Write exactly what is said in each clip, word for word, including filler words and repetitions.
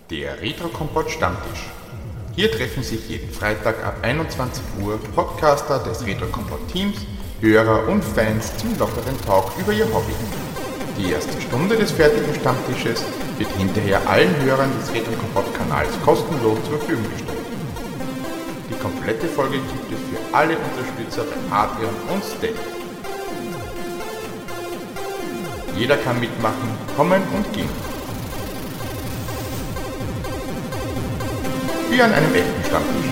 Der Retro-Kompott Stammtisch. Hier treffen sich jeden Freitag ab einundzwanzig Uhr Podcaster des Retro-Kompott-Teams, Hörer und Fans zum lockeren Talk über ihr Hobby. Die erste Stunde des fertigen Stammtisches wird hinterher allen Hörern des Retro-Kompott-Kanals kostenlos zur Verfügung gestellt. Die komplette Folge gibt es für alle Unterstützer bei Patreon und Steady. Jeder kann mitmachen, kommen und gehen. Wie an einem echten Stammtisch.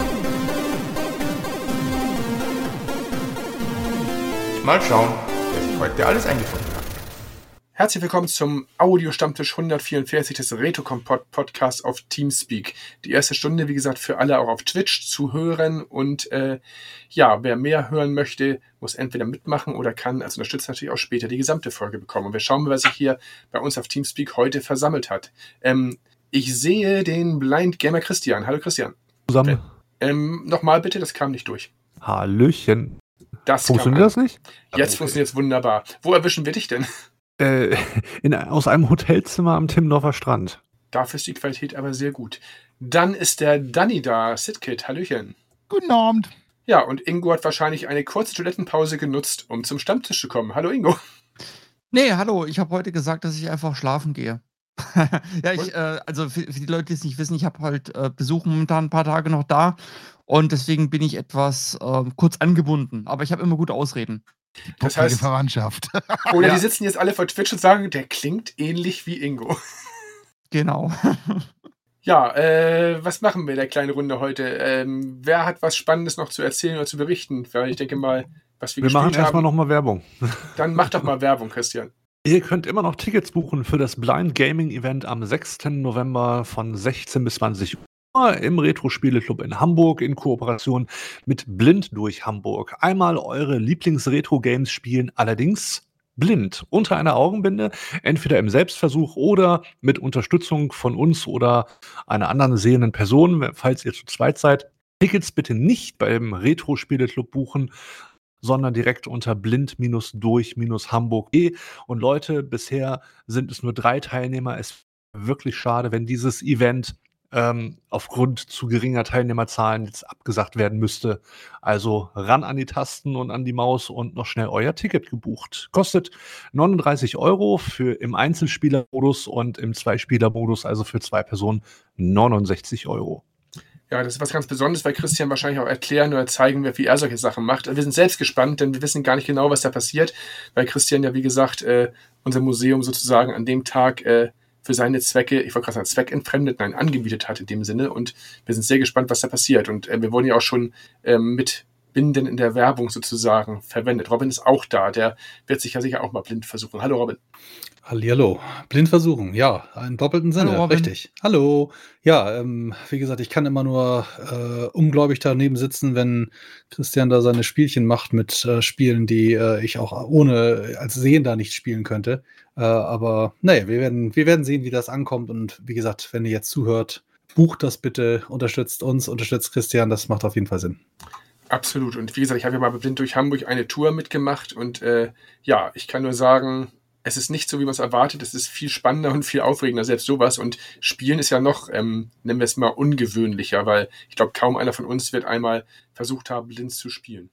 Mal schauen, wer sich heute alles eingefunden hat. Herzlich willkommen zum Audio-Stammtisch hundertvierundvierzig des Retro-Kompott-Podcasts auf Teamspeak. Die erste Stunde, wie gesagt, für alle auch auf Twitch zu hören. Und äh, ja, wer mehr hören möchte, muss entweder mitmachen oder kann als Unterstützer natürlich auch später die gesamte Folge bekommen. Und wir schauen mal, was sich hier bei uns auf Teamspeak heute versammelt hat. Ähm, ich sehe den Blind Gamer Christian. Hallo Christian. Zusammen. Ähm, Nochmal bitte, das kam nicht durch. Hallöchen. Das Funktioniert das nicht? Jetzt okay. Funktioniert es wunderbar. Wo erwischen wir dich denn? Äh, in, aus einem Hotelzimmer am Timmendorfer Strand. Dafür ist die Qualität aber sehr gut. Dann ist der Danny da, Sidkid, Hallöchen. Guten Abend. Ja, und Ingo hat wahrscheinlich eine kurze Toilettenpause genutzt, um zum Stammtisch zu kommen. Hallo Ingo. Nee, hallo, ich habe heute gesagt, dass ich einfach schlafen gehe. ja, ich, äh, also für, für die Leute, die es nicht wissen, ich habe halt äh, Besuch momentan ein paar Tage noch da und deswegen bin ich etwas äh, kurz angebunden, aber ich habe immer gute Ausreden. Die das heißt, Verwandtschaft. Oder ja. Die sitzen jetzt alle vor Twitch und sagen, der klingt ähnlich wie Ingo. Genau. Ja, äh, was machen wir in der kleinen Runde heute? Ähm, wer hat was Spannendes noch zu erzählen oder zu berichten? Weil ich denke mal, was wir, wir gespielt haben. Wir machen erstmal nochmal Werbung. Dann mach doch mal Werbung, Christian. Ihr könnt immer noch Tickets buchen für das Blind Gaming Event am sechsten November von sechzehn bis zwanzig Uhr im Retro-Spiele-Club in Hamburg in Kooperation mit Blind durch Hamburg. Einmal eure Lieblings-Retro-Games spielen, allerdings blind, unter einer Augenbinde, entweder im Selbstversuch oder mit Unterstützung von uns oder einer anderen sehenden Person, falls ihr zu zweit seid. Tickets bitte nicht beim Retro-Spiele-Club buchen, sondern direkt unter blind-durch-hamburg punkt de. Und Leute, bisher sind es nur drei Teilnehmer. Es ist wirklich schade, wenn dieses Event ähm, aufgrund zu geringer Teilnehmerzahlen jetzt abgesagt werden müsste. Also ran an die Tasten und an die Maus und noch schnell euer Ticket gebucht. Kostet neununddreißig Euro für im Einzelspielermodus und im Zweispielermodus, also für zwei Personen, neunundsechzig Euro. Ja, das ist was ganz Besonderes, weil Christian wahrscheinlich auch erklären oder zeigen wird, wie er solche Sachen macht. Wir sind selbst gespannt, denn wir wissen gar nicht genau, was da passiert, weil Christian ja, wie gesagt, äh, unser Museum sozusagen an dem Tag äh, für seine Zwecke, ich wollte gerade sagen, zweckentfremdet, nein, angemietet hat in dem Sinne. Und wir sind sehr gespannt, was da passiert. Und äh, wir wurden ja auch schon äh, mit Binden in der Werbung sozusagen verwendet. Robin ist auch da, der wird sich ja sicher auch mal blind versuchen. Hallo Robin. Hallihallo. Blind versuchen, ja, im doppelten Sinne, Hallo, richtig. Hallo. Ja, ähm, wie gesagt, ich kann immer nur äh, ungläubig daneben sitzen, wenn Christian da seine Spielchen macht mit äh, Spielen, die äh, ich auch ohne als Sehender nicht spielen könnte. Äh, aber naja, wir werden, wir werden sehen, wie das ankommt. Und wie gesagt, wenn ihr jetzt zuhört, bucht das bitte, unterstützt uns, unterstützt Christian, das macht auf jeden Fall Sinn. Absolut. Und wie gesagt, ich habe ja mal bei Blind durch Hamburg eine Tour mitgemacht und äh, ja, ich kann nur sagen, es ist nicht so, wie man es erwartet. Es ist viel spannender und viel aufregender, selbst sowas. Und Spielen ist ja noch, ähm, nennen wir es mal, ungewöhnlicher, weil ich glaube, kaum einer von uns wird einmal versucht haben, blind zu spielen.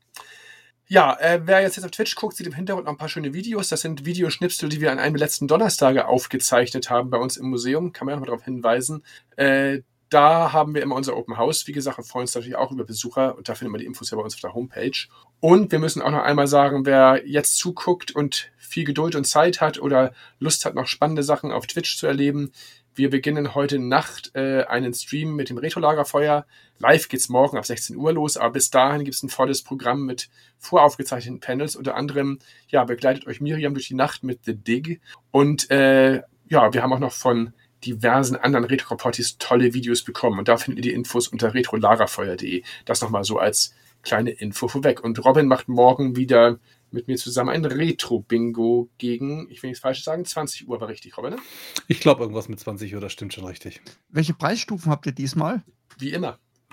Ja, äh, wer jetzt, jetzt auf Twitch guckt, sieht im Hintergrund noch ein paar schöne Videos. Das sind Videoschnipsel, die wir an einem der letzten Donnerstage aufgezeichnet haben bei uns im Museum. Kann man ja noch mal darauf hinweisen. Äh, Da haben wir immer unser Open House, wie gesagt, und freuen uns natürlich auch über Besucher. Und da findet man die Infos ja bei uns auf der Homepage. Und wir müssen auch noch einmal sagen, wer jetzt zuguckt und viel Geduld und Zeit hat oder Lust hat, noch spannende Sachen auf Twitch zu erleben, wir beginnen heute Nacht äh, einen Stream mit dem Retro-Lagerfeuer. Live geht's morgen ab sechzehn Uhr los, aber bis dahin gibt's ein volles Programm mit voraufgezeichneten Panels. Unter anderem ja, begleitet euch Miriam durch die Nacht mit The Dig. Und äh, ja, wir haben auch noch von diversen anderen Retro-Kompottis tolle Videos bekommen. Und da findet ihr die Infos unter retrolagerfeuer punkt de. Das nochmal so als kleine Info vorweg. Und Robin macht morgen wieder mit mir zusammen ein Retro-Bingo gegen, ich will nichts Falsches sagen, zwanzig Uhr war richtig, Robin, ne? Ich glaube, irgendwas mit zwanzig Uhr, das stimmt schon richtig. Welche Preisstufen habt ihr diesmal? Wie immer.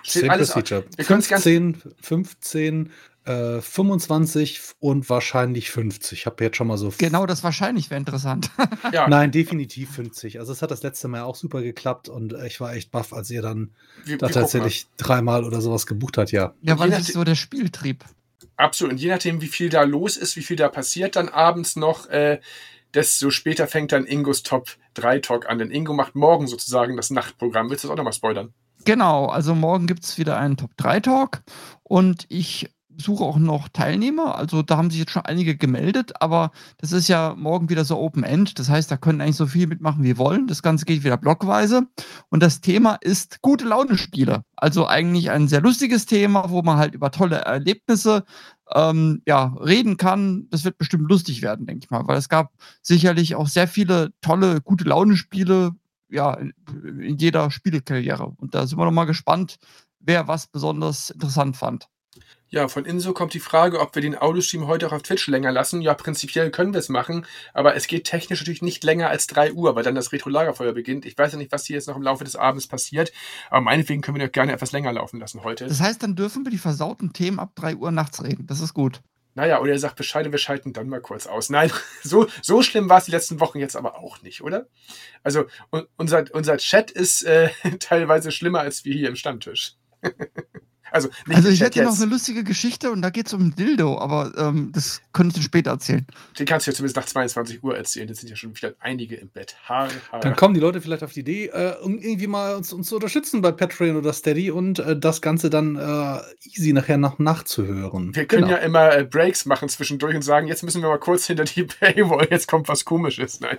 Steht Same alles. Procedure. Wir können es ganz. fünfzehn, fünfzehn, äh, fünfundzwanzig und wahrscheinlich fünfzig. Ich habe jetzt schon mal so. f- Genau, das wahrscheinlich wäre interessant. Ja, Nein, definitiv fünfzig. Also es hat das letzte Mal auch super geklappt und äh, ich war echt baff, als ihr dann wir, da wir gucken mal. tatsächlich dreimal oder sowas gebucht hat, ja. Ja, Und weil je das ist so der Spieltrieb. Absolut. Und je nachdem, wie viel da los ist, wie viel da passiert dann abends noch, äh, desto später fängt dann Ingos Top drei Talk an. Denn Ingo macht morgen sozusagen das Nachtprogramm. Willst du das auch nochmal spoilern? Genau, also morgen gibt es wieder einen Top drei Talk und ich suche auch noch Teilnehmer. Also da haben sich jetzt schon einige gemeldet, aber das ist ja morgen wieder so Open End. Das heißt, da können eigentlich so viel mitmachen, wie wollen. Das Ganze geht wieder blockweise. Und das Thema ist gute Laune-Spiele. Also eigentlich ein sehr lustiges Thema, wo man halt über tolle Erlebnisse ähm, ja, reden kann. Das wird bestimmt lustig werden, denke ich mal, weil es gab sicherlich auch sehr viele tolle, gute Laune-Spiele, ja, in, in jeder Spielekarriere. Und da sind wir noch mal gespannt, wer was besonders interessant fand. Ja, von Inso kommt die Frage, ob wir den Audiostream heute auch auf Twitch länger lassen. Ja, prinzipiell können wir es machen, aber es geht technisch natürlich nicht länger als drei Uhr, weil dann das Retro-Lagerfeuer beginnt. Ich weiß ja nicht, was hier jetzt noch im Laufe des Abends passiert, aber meinetwegen können wir doch gerne etwas länger laufen lassen heute. Das heißt, dann dürfen wir die versauten Themen ab drei Uhr nachts reden. Das ist gut. Naja, oder er sagt Bescheid und wir schalten dann mal kurz aus. Nein, so, so schlimm war es die letzten Wochen jetzt aber auch nicht, oder? Also un- unser, unser Chat ist äh, teilweise schlimmer als wir hier im Stammtisch. Also, nicht Also im ich Chat hätte hier noch jetzt. eine lustige Geschichte und da geht es um ein Dildo, aber ähm, das könnte ich dir später erzählen. Den kannst du ja zumindest nach zweiundzwanzig Uhr erzählen. Jetzt sind ja schon wieder einige im Bett. Har, har. Dann kommen die Leute vielleicht auf die Idee, äh, um irgendwie mal uns, uns zu unterstützen bei Patreon oder Steady und äh, das Ganze dann äh, easy nachher nach nachzuhören. Wir können Genau. ja immer äh, Breaks machen zwischendurch und sagen, jetzt müssen wir mal kurz hinter die Paywall, jetzt kommt was Komisches. Nein,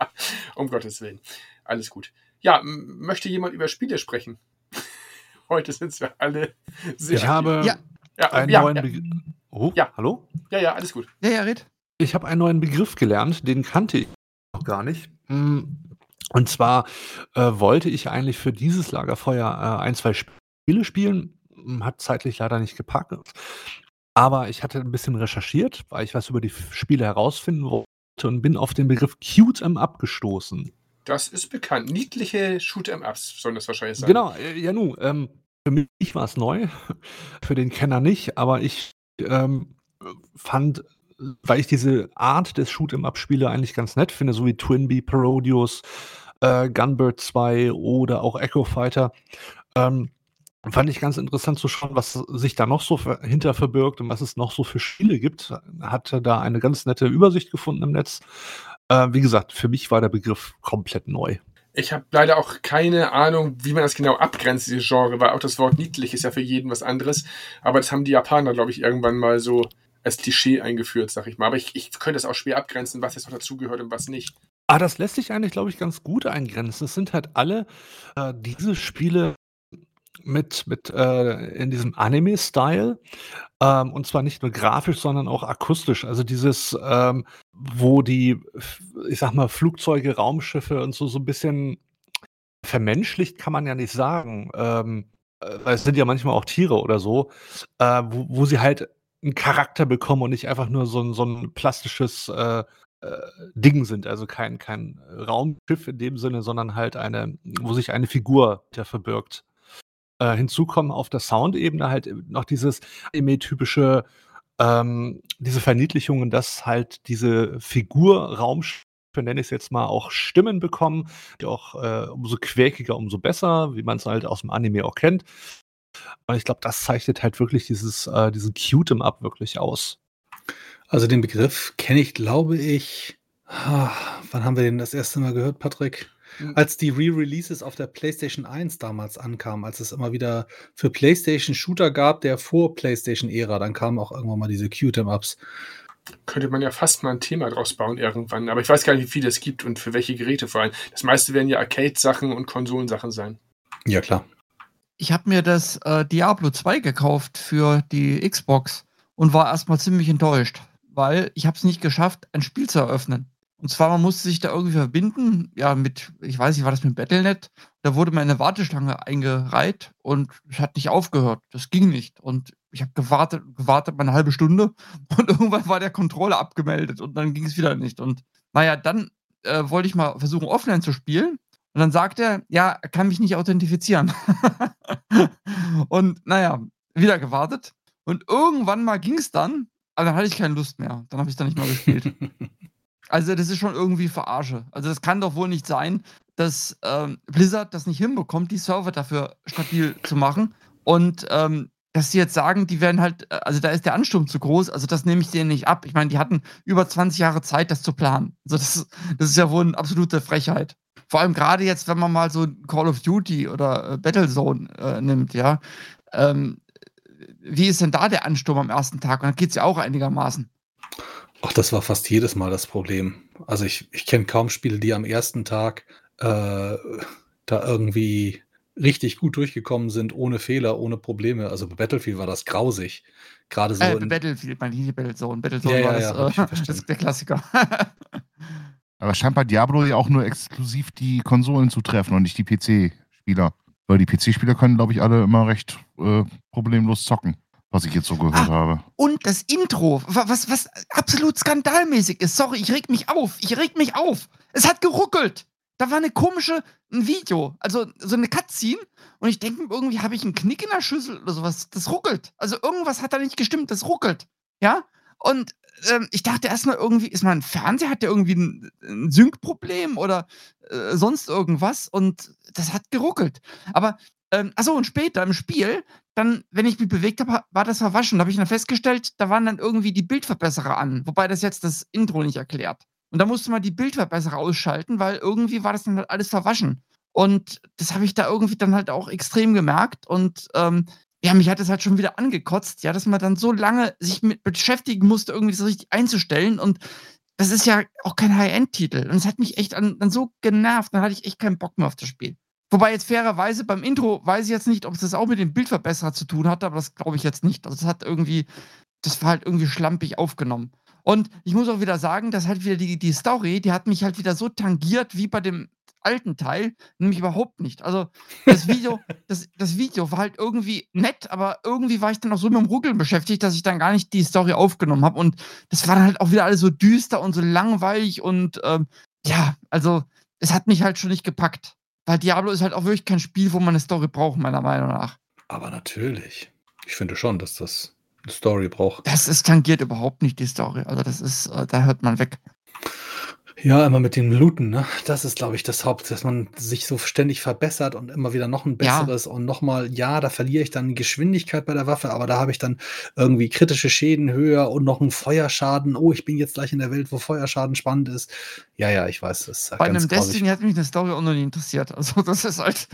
um Gottes Willen. Alles gut. Ja, m- möchte jemand über Spiele sprechen? Heute sind wir alle sehr... Ich habe Ja. ja, einen ja, neuen ja, Begriff. Oh, Ja. hallo? ja, ja, alles gut. Ja, ja, red. Ich habe einen neuen Begriff gelernt, den kannte ich noch gar nicht. Mm, Und zwar äh, wollte ich eigentlich für dieses Lagerfeuer äh, ein, zwei Spiele spielen. Mm, Hat zeitlich leider nicht gepackt. Aber ich hatte ein bisschen recherchiert, weil ich was über die F- Spiele herausfinden wollte und bin auf den Begriff Cute 'em Up gestoßen. Das ist bekannt. Niedliche Shoot-'em-Ups sollen das wahrscheinlich sein. Genau, äh, ja nu, ähm, für mich war es neu, für den Kenner nicht, aber ich ähm, fand, äh, weil ich diese Art des Shoot-'em-Up-Spiele eigentlich ganz nett finde, so wie Twinbee, Parodius, äh, Gunbird zwei oder auch Echo Fighter, ähm, fand ich ganz interessant zu schauen, was sich da noch so ver hinter verbirgt und was es noch so für Spiele gibt. Hatte da eine ganz nette Übersicht gefunden im Netz. Äh, wie gesagt, für mich war der Begriff komplett neu. Ich habe leider auch keine Ahnung, wie man das genau abgrenzt, dieses Genre, weil auch das Wort niedlich ist ja für jeden was anderes. Aber das haben die Japaner, glaube ich, irgendwann mal so als Klischee eingeführt, sag ich mal. Aber ich, ich könnte es auch schwer abgrenzen, was jetzt noch dazugehört und was nicht. Ah, das lässt sich eigentlich, glaube ich, ganz gut eingrenzen. Es sind halt alle äh, diese Spiele mit, mit äh, in diesem Anime-Style. Ähm, und zwar nicht nur grafisch, sondern auch akustisch. Also dieses, ähm, wo die, f- ich sag mal, Flugzeuge, Raumschiffe und so, so ein bisschen vermenschlicht kann man ja nicht sagen. Ähm, äh, weil es sind ja manchmal auch Tiere oder so, äh, wo, wo sie halt einen Charakter bekommen und nicht einfach nur so ein, so ein plastisches äh, äh, Ding sind. Also kein, kein Raumschiff in dem Sinne, sondern halt eine, wo sich eine Figur der verbirgt. Äh, hinzu kommen auf der Soundebene halt noch dieses Anime-typische, ähm, diese Verniedlichungen, dass halt diese Figur Raumschiffe, nenne ich es jetzt mal, auch Stimmen bekommen, die auch äh, umso quäkiger, umso besser, wie man es halt aus dem Anime auch kennt. Und ich glaube, das zeichnet halt wirklich dieses, äh, diesen Cute-em-up wirklich aus. Also den Begriff kenne ich, glaube ich. Ah, wann haben wir den das erste Mal gehört, Patrick? Hm. Als die Re-Releases auf der PlayStation eins damals ankamen, als es immer wieder für PlayStation Shooter gab, der vor PlayStation-Ära, dann kamen auch irgendwann mal diese Cute-em-Ups. Könnte man ja fast mal ein Thema draus bauen irgendwann. Aber ich weiß gar nicht, wie viele es gibt und für welche Geräte vor allem. Das meiste werden ja Arcade-Sachen und Konsolensachen sein. Ja, klar. Ich habe mir das äh, Diablo zwei gekauft für die Xbox und war erstmal ziemlich enttäuscht, weil ich habe es nicht geschafft, ein Spiel zu eröffnen. Und zwar, man musste sich da irgendwie verbinden, ja, mit, ich weiß nicht, war das mit Battle Punkt net? Da wurde meine Warteschlange eingereiht und es hat nicht aufgehört. Das ging nicht. Und ich habe gewartet, gewartet mal eine halbe Stunde und irgendwann war der Controller abgemeldet und dann ging es wieder nicht. Und naja, dann äh, wollte ich mal versuchen, offline zu spielen. Und Und dann sagt er, ja, er kann mich nicht authentifizieren. Und naja, wieder gewartet. Und irgendwann mal ging es dann, aber dann hatte ich keine Lust mehr. Dann habe ich dann nicht mehr gespielt. Also das ist schon irgendwie Verarsche. Also das kann doch wohl nicht sein, dass ähm, Blizzard das nicht hinbekommt, die Server dafür stabil zu machen. Und ähm, dass sie jetzt sagen, die werden halt, also da ist der Ansturm zu groß, also das nehme ich denen nicht ab. Ich meine, die hatten über zwanzig Jahre Zeit, das zu planen. Also das, das ist ja wohl eine absolute Frechheit. Vor allem gerade jetzt, wenn man mal so Call of Duty oder äh, Battlezone äh, nimmt, ja. Ähm, wie ist denn da der Ansturm am ersten Tag? Und dann geht es ja auch einigermaßen. Ach, das war fast jedes Mal das Problem. Also ich, ich kenne kaum Spiele, die am ersten Tag äh, da irgendwie richtig gut durchgekommen sind, ohne Fehler, ohne Probleme. Also bei Battlefield war das grausig. Gerade so. Äh, in Battlefield, meine ich, Battlezone. Battlezone Ja, war ja, das, ja, hab ich äh, verstanden. das ist der Klassiker. Aber scheint bei Diablo ja auch nur exklusiv die Konsolen zu treffen und nicht die P C-Spieler. Weil die P C-Spieler können, glaube ich, alle immer recht äh, problemlos zocken, was ich jetzt so gehört Ah, habe. Und das Intro, wa- was, was absolut skandalmäßig ist. Sorry, ich reg mich auf. Ich reg mich auf. Es hat geruckelt. Da war eine komische, ein Video, also so eine Cutscene. Und ich denke, irgendwie habe ich einen Knick in der Schüssel oder sowas. Das ruckelt. Also irgendwas hat da nicht gestimmt. Das ruckelt. Ja? Und ähm, ich dachte erstmal irgendwie, ist mein Fernseher, hat der irgendwie ein, ein Sync-Problem oder äh, sonst irgendwas? Und das hat geruckelt. Aber, ähm, achso, und später im Spiel, dann, wenn ich mich bewegt habe, war das verwaschen. Da habe ich dann festgestellt, da waren dann irgendwie die Bildverbesserer an. Wobei das jetzt das Intro nicht erklärt. Und da musste man die Bildverbesserer ausschalten, weil irgendwie war das dann halt alles verwaschen. Und das habe ich da irgendwie dann halt auch extrem gemerkt. Und ähm, ja, mich hat es halt schon wieder angekotzt, ja, dass man dann so lange sich mit beschäftigen musste, irgendwie das richtig einzustellen. Und das ist ja auch kein High-End-Titel. Und es hat mich echt an, dann so genervt, dann hatte ich echt keinen Bock mehr auf das Spiel. Wobei jetzt fairerweise beim Intro weiß ich jetzt nicht, ob es das auch mit dem Bildverbesserer zu tun hatte, aber das glaube ich jetzt nicht. Also das hat irgendwie, das war halt irgendwie schlampig aufgenommen. Und ich muss auch wieder sagen, dass halt wieder die, die Story, die hat mich halt wieder so tangiert wie bei dem alten Teil, nämlich überhaupt nicht. Also das Video, das, das Video war halt irgendwie nett, aber irgendwie war ich dann auch so mit dem Ruckeln beschäftigt, dass ich dann gar nicht die Story aufgenommen habe. Und das war dann halt auch wieder alles so düster und so langweilig und ähm, ja, also es hat mich halt schon nicht gepackt. Weil Diablo ist halt auch wirklich kein Spiel, wo man eine Story braucht, meiner Meinung nach. Aber natürlich. Ich finde schon, dass das eine Story braucht. Das ist tangiert überhaupt nicht die Story. Also das ist, äh, da hört man weg. Ja, immer mit dem Looten, ne? Das ist, glaube ich, das Haupt, dass man sich so ständig verbessert und immer wieder noch ein Ja. besseres und nochmal, ja, da verliere ich dann Geschwindigkeit bei der Waffe, aber da habe ich dann irgendwie kritische Schäden höher und noch einen Feuerschaden. Oh, ich bin jetzt gleich in der Welt, wo Feuerschaden spannend ist. Ja, ja, ich weiß, das ist Bei ganz einem grausig. Destiny hat mich eine Story auch noch nie interessiert. Also das ist halt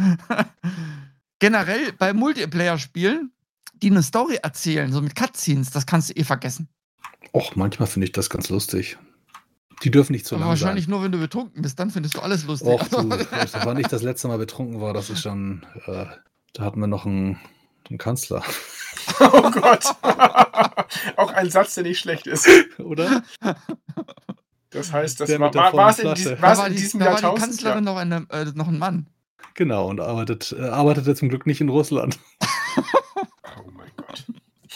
generell bei Multiplayer-Spielen, die eine Story erzählen, so mit Cutscenes, das kannst du eh vergessen. Och, manchmal finde ich das ganz lustig. Die dürfen nicht zu Aber lang wahrscheinlich sein. nur, wenn du betrunken bist, dann findest du alles lustig. Och, du, das war nicht das letzte Mal betrunken war, das ist schon, äh, da hatten wir noch einen, einen Kanzler, Oh Gott. Auch ein Satz, der nicht schlecht ist. oder? Das heißt, das Der war, mit der war, vollen war's in, Flasche. diesem, Da war's war in die, diesem da war die Jahrtausend? Kanzlerin noch, eine, äh, noch ein Mann. Genau, und arbeitet, äh, arbeitete zum Glück nicht in Russland. Oh mein Gott.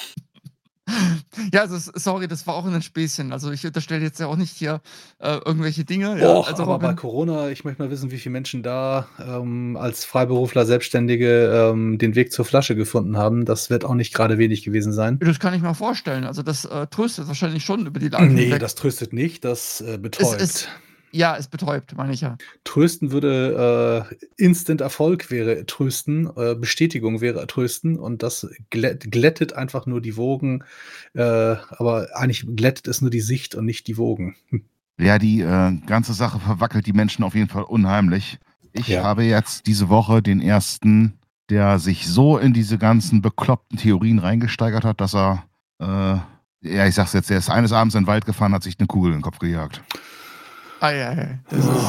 Ja, also s- sorry, das war auch ein Späßchen. Also ich unterstelle jetzt ja auch nicht hier äh, irgendwelche Dinge. Ja, Och, also aber bei Robin, Corona, ich möchte mal wissen, wie viele Menschen da ähm, als Freiberufler, Selbstständige ähm, den Weg zur Flasche gefunden haben. Das wird auch nicht gerade wenig gewesen sein. das kann ich mir vorstellen. Also das äh, tröstet wahrscheinlich schon über die Lage Nee, hinweg. das tröstet nicht, das äh, Es betäubt. ist, ja, es betäubt, meine ich ja. Trösten würde äh, Instant Erfolg wäre trösten, äh, Bestätigung wäre trösten und das glätt, glättet einfach nur die Wogen, äh, aber eigentlich glättet es nur die Sicht und nicht die Wogen. Hm. Ja, die äh, ganze Sache verwackelt die Menschen auf jeden Fall unheimlich. Ich Ja. habe jetzt diese Woche den ersten, der sich so in diese ganzen bekloppten Theorien reingesteigert hat, dass er, äh, ja, ich sag's jetzt, er ist eines Abends in den Wald gefahren, hat sich eine Kugel in den Kopf gejagt. Ah, ja, ja. Das ist,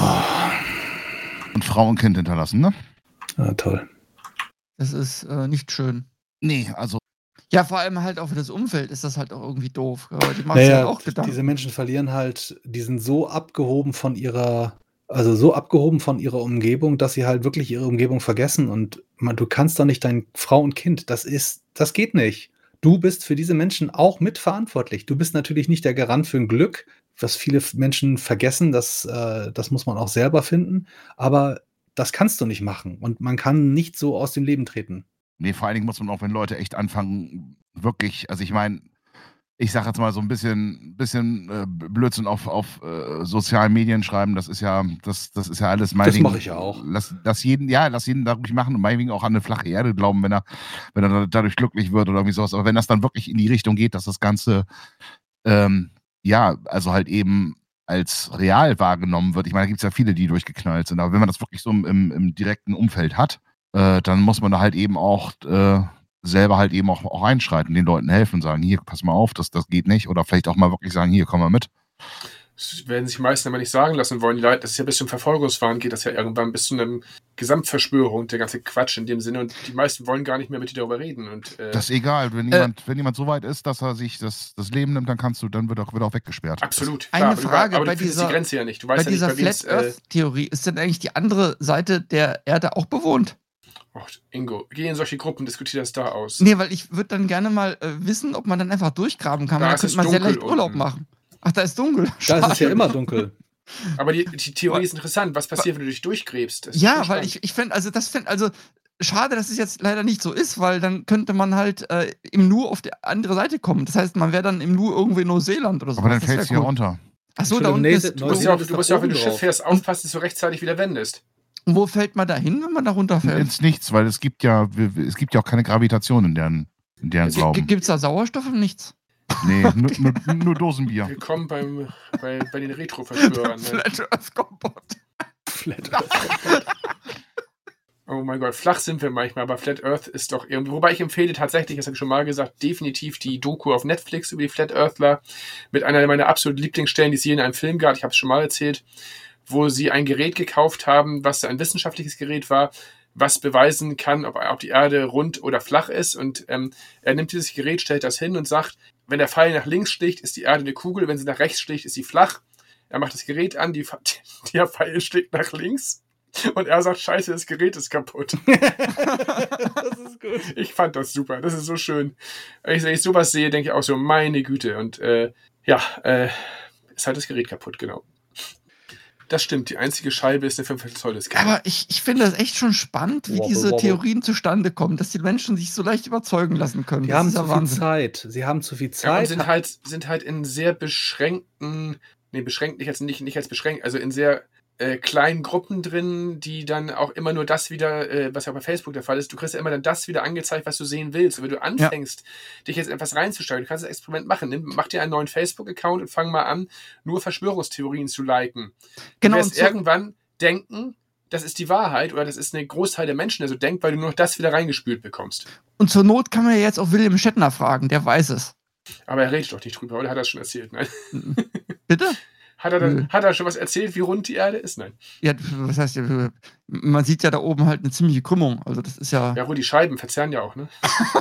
Und Frau und Kind hinterlassen, ne? Ah, toll. das ist äh, nicht schön. Nee, also Ja, vor allem halt auch für das Umfeld ist das halt auch irgendwie doof. Aber die machen sich Naja, halt auch Gedanken. diese Menschen verlieren halt, die sind so abgehoben von ihrer, also so abgehoben von ihrer Umgebung, dass sie halt wirklich ihre Umgebung vergessen und man, du kannst doch nicht dein Frau und Kind, das ist, das geht nicht. Du bist für diese Menschen auch mitverantwortlich. Du bist natürlich nicht der Garant für ein Glück, was viele Menschen vergessen, das, äh, das muss man auch selber finden, aber das kannst du nicht machen. Und man kann nicht so aus dem Leben treten. Nee, vor allen Dingen muss man auch, wenn Leute echt anfangen, wirklich, also ich meine, ich sage jetzt mal so ein bisschen, bisschen äh, Blödsinn auf, auf äh, sozialen Medien schreiben, das ist ja, das, das ist ja alles mein Das Ding. mache ich ja auch. Lass, lass jeden, ja, lass jeden da ruhig machen und meinetwegen auch an eine flache Erde glauben, wenn er, wenn er dadurch glücklich wird oder irgendwie sowas. Aber wenn das dann wirklich in die Richtung geht, dass das Ganze, ähm, ja, also halt eben als real wahrgenommen wird. Ich meine, da gibt es ja viele, die durchgeknallt sind. Aber wenn man das wirklich so im, im, im direkten Umfeld hat, äh, dann muss man da halt eben auch äh, selber halt eben auch, auch einschreiten, den Leuten helfen und sagen, hier, pass mal auf, das, das geht nicht. Oder vielleicht auch mal wirklich sagen, hier, komm mal mit. Das werden sich die meisten aber nicht sagen lassen wollen. Die Leute, das ist ja bis zum Verfolgungswahn, geht das ja irgendwann bis zu einer Gesamtverschwörung, der ganze Quatsch in dem Sinne. Und die meisten wollen gar nicht mehr mit dir darüber reden. Und, äh, Das ist egal. Wenn Äh, jemand, wenn jemand so weit ist, dass er sich das, das Leben nimmt, dann kannst du, dann wird auch, wird auch weggesperrt. absolut. Eine aber du, Frage aber bei du findest dieser- die Grenze ja nicht. Du Bei weißt ja dieser nicht, bei wem es, Flat äh, Earth-Theorie ist denn eigentlich die andere Seite der Erde auch bewohnt? oh, Ingo, geh in solche Gruppen, diskutier das da aus. Nee, weil ich würde dann gerne mal äh, wissen, ob man dann einfach durchgraben kann. Da weil Da ist könnte es man sehr dunkel leicht Urlaub unten. machen. Ach, da ist dunkel. Da ist es ja Schade. immer dunkel. Aber die, die Theorie ist interessant. Was passiert, wenn du dich durchgräbst? Das ist Ja, schon weil spannend. ich, ich finde, also das finde, also schade, dass es jetzt leider nicht so ist, weil dann könnte man halt äh, im Nu auf die andere Seite kommen. Das heißt, man wäre dann im Nu irgendwo in Neuseeland oder so. Aber dann fällst du ja runter. Achso, Schon da im unten Nase- ist. Du musst Neuseeland ja auch, ist du da musst ja auch, wenn oben du Schiff drauf. fährst, aufpassen, dass du rechtzeitig wieder wendest. Und wo fällt man da hin, wenn man da runterfällt? Ins Nichts, weil es gibt ja, es gibt ja auch keine Gravitation in deren, in deren Glauben. Gibt es da Sauerstoff und nichts? Nee, nur, nur, nur Dosenbier. Willkommen beim, bei, bei den Retro-Verschwörern. Ne? Flat Earth Kompott. Flat Oh mein Gott, flach sind wir manchmal, aber Flat Earth ist doch irgendwie. Wobei ich empfehle tatsächlich, das habe ich schon mal gesagt, definitiv die Doku auf Netflix über die Flat Earthler mit einer meiner absoluten Lieblingsstellen, die es je in einem Film gab, ich habe es schon mal erzählt, wo sie ein Gerät gekauft haben, was ein wissenschaftliches Gerät war, was beweisen kann, ob, ob die Erde rund oder flach ist. Und ähm, er nimmt dieses Gerät, stellt das hin und sagt, wenn der Pfeil nach links schlägt, ist die Erde eine Kugel, wenn sie nach rechts schlägt, ist sie flach. Er macht das Gerät an, die, der Pfeil schlägt nach links. Und er sagt, scheiße, das Gerät ist kaputt. Das ist gut. Ich fand das super, das ist so schön. Wenn ich, wenn ich sowas sehe, denke ich auch so, meine Güte. Und äh, ja, äh, ist halt das Gerät kaputt, genau. Das stimmt, die einzige Scheibe ist eine fünf Zoll Diskette. Aber ich, ich finde das echt schon spannend, wie Wobble, diese wobble. Theorien zustande kommen, dass die Menschen sich so leicht überzeugen lassen können. Die Das haben ist zu ja viel Wahnsinn. Zeit. Sie haben zu viel Ja, und Zeit. sind halt, sind halt in sehr beschränkten, nee, beschränkt nicht, jetzt nicht, nicht als beschränkt, also in sehr äh, kleinen Gruppen drin, die dann auch immer nur das wieder, äh, was ja auch bei Facebook der Fall ist, du kriegst ja immer dann das wieder angezeigt, was du sehen willst. Und wenn du anfängst, dich jetzt etwas reinzusteigen, du kannst das Experiment machen, nimm, mach dir einen neuen Facebook-Account und fang mal an, nur Verschwörungstheorien zu liken. Genau, Du und wirst so, irgendwann denken, das ist die Wahrheit oder das ist ein Großteil der Menschen, der so denkt, weil du nur noch das wieder reingespült bekommst. und zur Not kann man ja jetzt auch William Shatner fragen, der weiß es. Aber er redet doch nicht drüber, oder hat er das schon erzählt? Nein. Bitte? Hat er, dann, Nö. hat er schon was erzählt, wie rund die Erde ist? Nein. Ja, was heißt, ja, man sieht ja da oben halt eine ziemliche Krümmung. Also das ist ja. Ja, gut, die Scheiben verzerren ja auch, ne?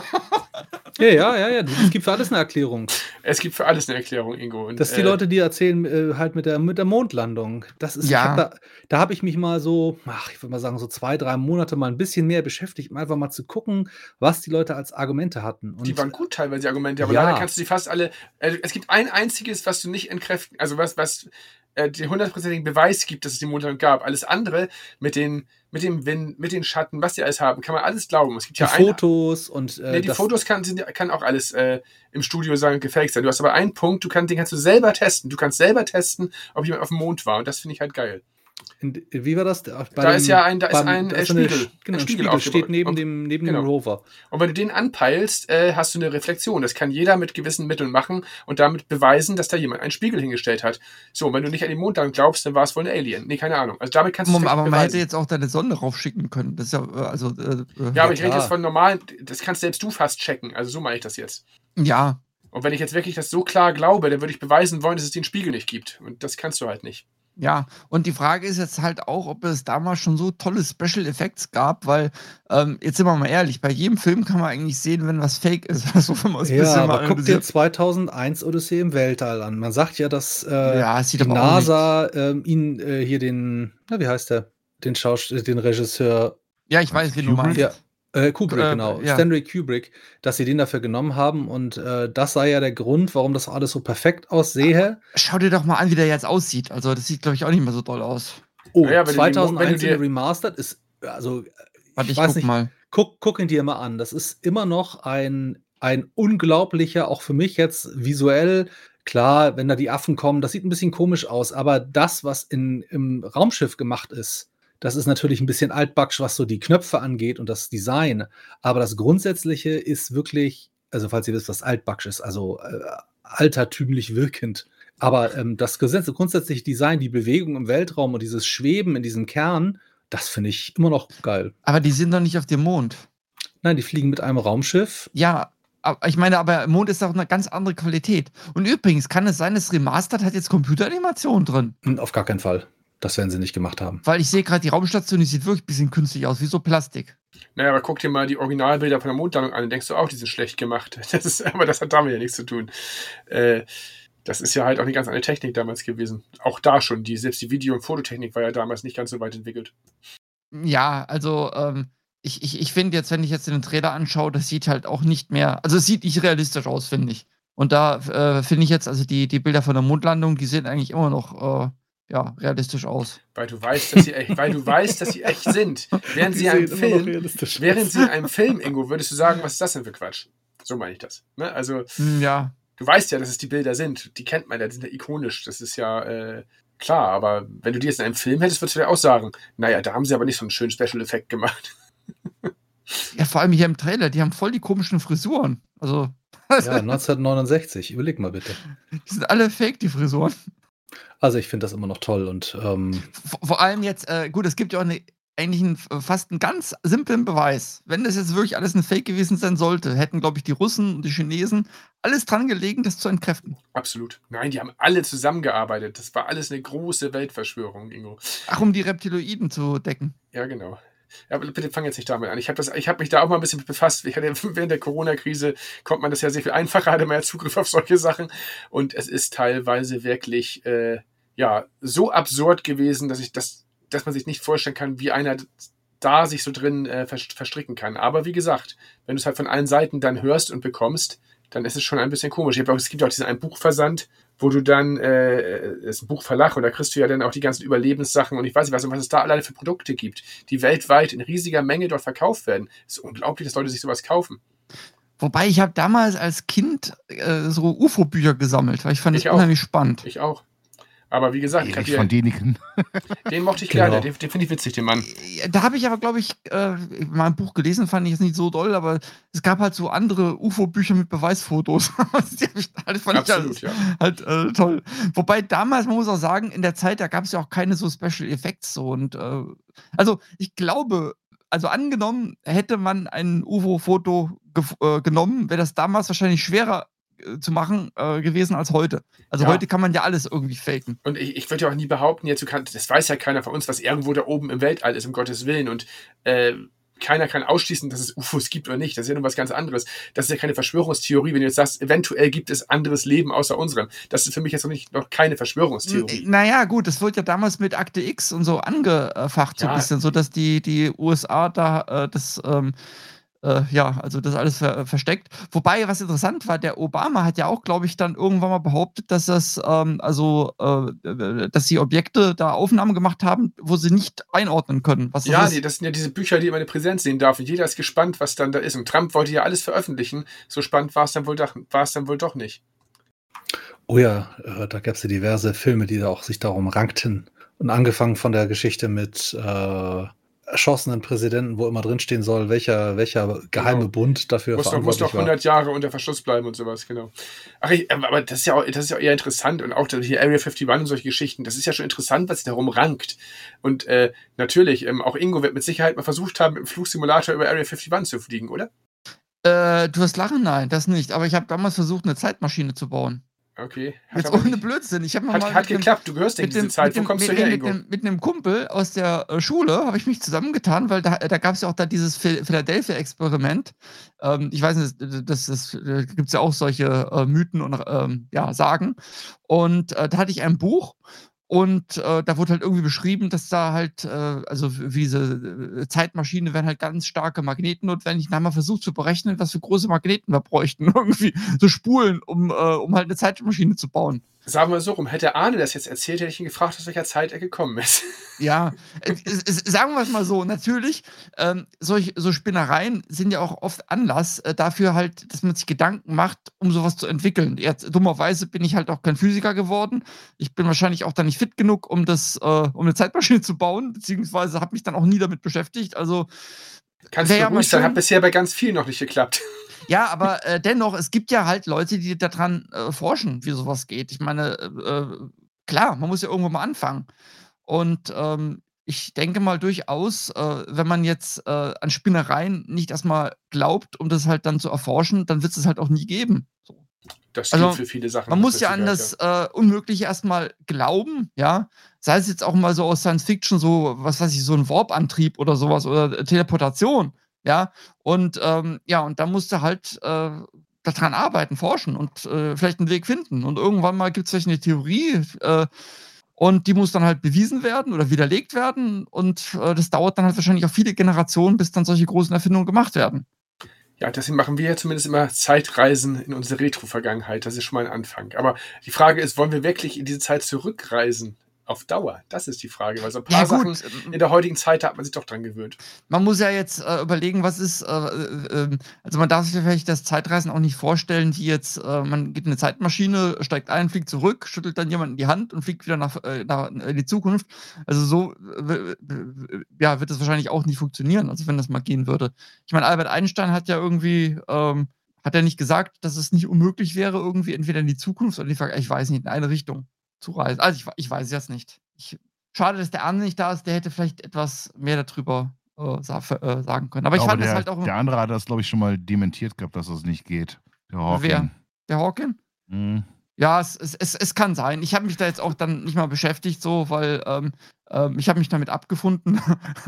Ja, ja, ja, ja. Es gibt für alles eine Erklärung. Es gibt für alles eine Erklärung, Ingo. Und, Das die äh, Leute, die erzählen, äh, halt mit der, mit der Mondlandung. Das ist, Ja. ich hab da da habe ich mich mal so, ach, ich würde mal sagen, so zwei, drei Monate mal ein bisschen mehr beschäftigt, um einfach mal zu gucken, was die Leute als Argumente hatten. Und die waren gut teilweise, die Argumente, aber Ja. leider kannst du die fast alle. Äh, es gibt ein einziges, was du nicht entkräften, also was, was äh, den hundertprozentigen Beweis gibt, dass es die Mondlandung gab. Alles andere mit den, mit dem Wind, mit den Schatten, was die alles haben, kann man alles glauben. Es gibt die ja ein, Fotos und äh, Nee, die das, Fotos kann, sind, kann auch alles äh, im Studio sagen, gefaked sein. Du hast aber einen Punkt, du kannst, den kannst du selber testen. Du kannst selber testen, ob jemand auf dem Mond war. Und das finde ich halt geil. in, wie war das? Bei Da ist ja ein- da ist beim- ein, da äh, so eine- Spiegel. Genau, Ein ein Spiegel Spiegel steht aufgebaut. neben Und- dem, neben genau. dem Rover. Und wenn du den anpeilst, äh, hast du eine Reflexion. Das kann jeder mit gewissen Mitteln machen und damit beweisen, dass da jemand einen Spiegel hingestellt hat. So, und wenn du nicht an den Mondlandung glaubst, dann war es wohl ein Alien. Nee, keine Ahnung. Also damit kannst du es Aber man beweisen. hätte jetzt auch deine Sonne raufschicken können. Das ist ja, äh, also, äh, äh, ja, aber ich klar. rede jetzt von normalen, das kannst selbst du fast checken. Also so mache ich das jetzt. ja. Und wenn ich jetzt wirklich das so klar glaube, dann würde ich beweisen wollen, dass es den Spiegel nicht gibt. Und das kannst du halt nicht. Ja, und die Frage ist jetzt halt auch, ob es damals schon so tolle Special Effects gab, weil, ähm, jetzt sind wir mal ehrlich, bei jedem Film kann man eigentlich sehen, wenn was fake ist. Also, wenn man es ein Ja, bisschen mal aber guck dir analysiert. zweitausendeins Odyssee im Weltall an. Man sagt ja, dass äh, Ja, es sieht die aber auch NASA ähm, ihn äh, hier den, na, wie heißt der? Den Schauspieler, den Regisseur Ja, ich weiß, wie du Kubrick? meinst. Ja. Äh, Kubrick, Äh, genau. ja. Stanley Kubrick, dass sie den dafür genommen haben und äh, das sei ja der Grund, warum das alles so perfekt aussehe. Schau dir doch mal an, wie der jetzt aussieht. Also, das sieht, glaube ich, auch nicht mehr so doll aus. Oh, Naja, wenn du die- wenn du zweitausendeins dir- Remastered ist, also, Warte, ich weiß guck nicht, mal. guck, guck ihn dir mal an. Das ist immer noch ein, ein unglaublicher, auch für mich jetzt visuell, klar, wenn da die Affen kommen, das sieht ein bisschen komisch aus, aber das, was in, im Raumschiff gemacht ist, das ist natürlich ein bisschen altbacksch, was so die Knöpfe angeht und das Design. Aber das Grundsätzliche ist wirklich, also falls ihr wisst, was altbacksch ist, also äh, altertümlich wirkend. Aber ähm, das gesetz- grundsätzliche Design, die Bewegung im Weltraum und dieses Schweben in diesem Kern, das finde ich immer noch geil. Aber die sind doch nicht auf dem Mond. Nein, die fliegen mit einem Raumschiff. Ja, aber ich meine, aber Mond ist auch eine ganz andere Qualität. Und übrigens, kann es sein, das Remastered hat jetzt Computeranimation drin? Hm, Auf gar keinen Fall. Das werden sie nicht gemacht haben. Weil ich sehe gerade, die Raumstation, die sieht wirklich ein bisschen künstlich aus, wie so Plastik. Naja, aber guck dir mal die Originalbilder von der Mondlandung an und denkst du auch, die sind schlecht gemacht. Das ist, aber das hat damit ja nichts zu tun. Äh, das ist ja halt auch eine ganz andere Technik damals gewesen. Auch da schon. Die, selbst die Video- und Fototechnik war ja damals nicht ganz so weit entwickelt. Ja, also ähm, ich, ich, ich finde jetzt, wenn ich jetzt den Trailer anschaue, das sieht halt auch nicht mehr, also es sieht nicht realistisch aus, finde ich. Und da äh, finde ich jetzt, also die, die Bilder von der Mondlandung, die sehen eigentlich immer noch äh, ja, realistisch aus. Weil du weißt, dass sie echt, weil du weißt, dass sie echt sind. Während Die sie in einem sehen immer noch Film, realistisch während aus. sie in einem Film, Ingo, würdest du sagen, was ist das denn für Quatsch? So meine ich das. Ne? Also, Hm, ja. du weißt ja, dass es die Bilder sind. Die kennt man ja, die sind ja ikonisch. Das ist ja äh, klar, aber wenn du die jetzt in einem Film hättest, würdest du ja auch sagen, naja, da haben sie aber nicht so einen schönen Special-Effekt gemacht. Ja, vor allem hier im Trailer, die haben voll die komischen Frisuren. Also, Ja, neunzehnhundertneunundsechzig. Überleg mal bitte. die sind alle fake, die Frisuren. Also ich finde das immer noch toll und ähm, Vor, vor allem jetzt, äh, gut, es gibt ja auch eine, eigentlich einen, äh, fast einen ganz simplen Beweis. Wenn das jetzt wirklich alles ein Fake gewesen sein sollte, hätten, glaube ich, die Russen und die Chinesen alles dran gelegen, das zu entkräften. Absolut. Nein, die haben alle zusammengearbeitet. Das war alles eine große Weltverschwörung, Ingo. Ach, um die Reptiloiden zu decken. Ja, genau. Ja, aber bitte fang jetzt nicht damit an. Ich habe hab mich da auch mal ein bisschen befasst. Ich hatte, während der Corona-Krise kommt man das ja sehr viel einfacher, hatte man ja Zugriff auf solche Sachen. Und es ist teilweise wirklich äh, ja, so absurd gewesen, dass ich das, dass man sich nicht vorstellen kann, wie einer da sich so drin äh, verstricken kann. Aber wie gesagt, wenn du es halt von allen Seiten dann hörst und bekommst, dann ist es schon ein bisschen komisch. Ich hab auch, es gibt auch diesen einen Buchversand, wo du dann, äh, es ist ein Buchverlag und da kriegst du ja dann auch die ganzen Überlebenssachen und ich weiß nicht was, was es da alleine für Produkte gibt, die weltweit in riesiger Menge dort verkauft werden. Es ist unglaublich, dass Leute sich sowas kaufen. Wobei, ich habe damals als Kind äh, so U F O-Bücher gesammelt, weil ich fand Ich das auch. unheimlich spannend. Ich auch. Aber wie gesagt, ich hab Erich hier, von Däniken. den mochte ich Genau. gerne, den, den finde ich witzig, den Mann. Da habe ich aber, glaube ich, äh, mal ein Buch gelesen, fand ich jetzt nicht so doll, aber es gab halt so andere U F O-Bücher mit Beweisfotos. Die hab ich, das fand Absolut, ich ja. halt, halt äh, toll. Wobei damals, man muss auch sagen, in der Zeit, da gab es ja auch keine so Special Effects so und äh, also ich glaube, also angenommen, hätte man ein U F O-Foto äh, genommen, wäre das damals wahrscheinlich schwerer äh, zu machen äh, gewesen als heute. Also Ja. heute kann man ja alles irgendwie faken. Und ich, ich würde ja auch nie behaupten, jetzt, du kannst, das weiß ja keiner von uns, was irgendwo da oben im Weltall ist, um Gottes Willen. Und äh, keiner kann ausschließen, dass es U F Os gibt oder nicht. Das ist ja nur was ganz anderes. Das ist ja keine Verschwörungstheorie, wenn du jetzt sagst, eventuell gibt es anderes Leben außer unserem. Das ist für mich jetzt noch, nicht, noch keine Verschwörungstheorie. N- Naja, gut, das wurde ja damals mit Akte X und so angefacht, so ein Ja. bisschen, so dass die, die U S A da äh, das, ähm, äh, ja, also das alles ver versteckt. Wobei, was interessant war, der Obama hat ja auch, glaube ich, dann irgendwann mal behauptet, dass das, ähm, also, äh, dass die Objekte da Aufnahmen gemacht haben, wo sie nicht einordnen können, was das Ja, ist. die, das sind ja diese Bücher, die man in Präsenz sehen darf. Und jeder ist gespannt, was dann da ist. Und Trump wollte ja alles veröffentlichen. So spannend war es dann wohl doch, war es dann wohl doch nicht. oh ja, äh, da gab es ja diverse Filme, die da auch sich darum rankten. Und angefangen von der Geschichte mit äh, erschossenen Präsidenten, wo immer drinstehen soll, welcher, welcher geheime Genau. Bund dafür Muss doch, muss verantwortlich doch war. hundert Jahre unter Verschluss bleiben und sowas, genau. Ach, ich, aber das ist ja auch, das ist ja eher interessant und auch hier Area einundfünfzig und solche Geschichten, das ist ja schon interessant, was sich darum rankt. Und äh, natürlich, ähm, auch Ingo wird mit Sicherheit mal versucht haben, mit dem Flugsimulator über Area einundfünfzig zu fliegen, oder? Äh, du wirst lachen, nein, das nicht. Aber ich habe damals versucht, eine Zeitmaschine zu bauen. Okay. Hat, Jetzt aber ohne nicht, Blödsinn. Ich habe mal hat, mit hat dem- geklappt, du gehörst in mit diese dem, Zeit. mit dem, Wo kommst mit, du her, mit, Ingo? dem, mit einem Kumpel aus der äh, Schule habe ich mich zusammengetan, weil da, da gab es ja auch da dieses Phil- Philadelphia-Experiment. Ähm, ich weiß nicht, das, das, das gibt es ja auch solche äh, Mythen und ähm, ja, Sagen. Und äh, da hatte ich ein Buch und äh, da wurde halt irgendwie beschrieben, dass da halt, äh, also wie diese äh, Zeitmaschine wären halt ganz starke Magneten notwendig. Da haben wir versucht zu berechnen, was für große Magneten wir bräuchten. Irgendwie so Spulen, um, äh, um halt eine Zeitmaschine zu bauen. Sagen wir so rum, hätte Arne das jetzt erzählt, hätte ich ihn gefragt, aus welcher Zeit er gekommen ist. Ja, es, es, sagen wir es mal so, natürlich, ähm, solch, so Spinnereien sind ja auch oft Anlass äh, dafür halt, dass man sich Gedanken macht, um sowas zu entwickeln. Jetzt, dummerweise bin ich halt auch kein Physiker geworden. Ich bin wahrscheinlich auch da nicht fit genug, um das, äh, um eine Zeitmaschine zu bauen, beziehungsweise habe mich dann auch nie damit beschäftigt. Also Kannst du ja ruhig sein, hat bisher bei ganz vielen noch nicht geklappt. Ja, aber äh, dennoch, es gibt ja halt Leute, die daran äh, forschen, wie sowas geht. Ich meine, äh, klar, man muss ja irgendwo mal anfangen. Und ähm, ich denke mal durchaus, äh, wenn man jetzt äh, an Spinnereien nicht erstmal glaubt, um das halt dann zu erforschen, dann wird es halt auch nie geben. So. Das gilt Also, für viele Sachen. Man das muss ja an gehört, das äh, Unmögliche erstmal glauben, ja. Sei es jetzt auch mal so aus Science Fiction, so, was weiß ich, so ein Warp-Antrieb oder sowas oder Teleportation, ja. Und ähm, ja, und da musst du halt äh, daran arbeiten, forschen und äh, vielleicht einen Weg finden. Und irgendwann mal gibt es vielleicht eine Theorie, äh, und die muss dann halt bewiesen werden oder widerlegt werden. Und äh, das dauert dann halt wahrscheinlich auch viele Generationen, bis dann solche großen Erfindungen gemacht werden. Ja, deswegen machen wir ja zumindest immer Zeitreisen in unsere Retro-Vergangenheit. Das ist schon mal ein Anfang. Aber die Frage ist, wollen wir wirklich in diese Zeit zurückreisen? Auf Dauer? Das ist die Frage. Weil so ein paar Ja, gut. Sachen in der heutigen Zeit da hat man sich doch dran gewöhnt. Man muss ja jetzt äh, überlegen, was ist, äh, äh, also man darf sich vielleicht das Zeitreisen auch nicht vorstellen, wie jetzt, äh, man geht in eine Zeitmaschine, steigt ein, fliegt zurück, schüttelt dann jemanden die Hand und fliegt wieder nach, äh, nach in die Zukunft. Also so äh, ja, wird das wahrscheinlich auch nicht funktionieren, also wenn das mal gehen würde. Ich meine, Albert Einstein hat ja irgendwie, ähm, hat ja nicht gesagt, dass es nicht unmöglich wäre, irgendwie entweder in die Zukunft oder in die Vergangenheit, ich weiß nicht, in eine Richtung zu reisen. Also ich, ich weiß es jetzt nicht. Ich, schade, dass der Arne nicht da ist, der hätte vielleicht etwas mehr darüber äh, sa äh, sagen können. Aber ich, ich fand der, das halt auch. Der andere hat das, glaube ich, schon mal dementiert gehabt, dass das nicht geht. Der Hawking. Wer? Der Hawking? Mhm. Ja, es, es, es, es kann sein. Ich habe mich da jetzt auch dann nicht mal beschäftigt, so, weil ähm, ähm, ich habe mich damit abgefunden.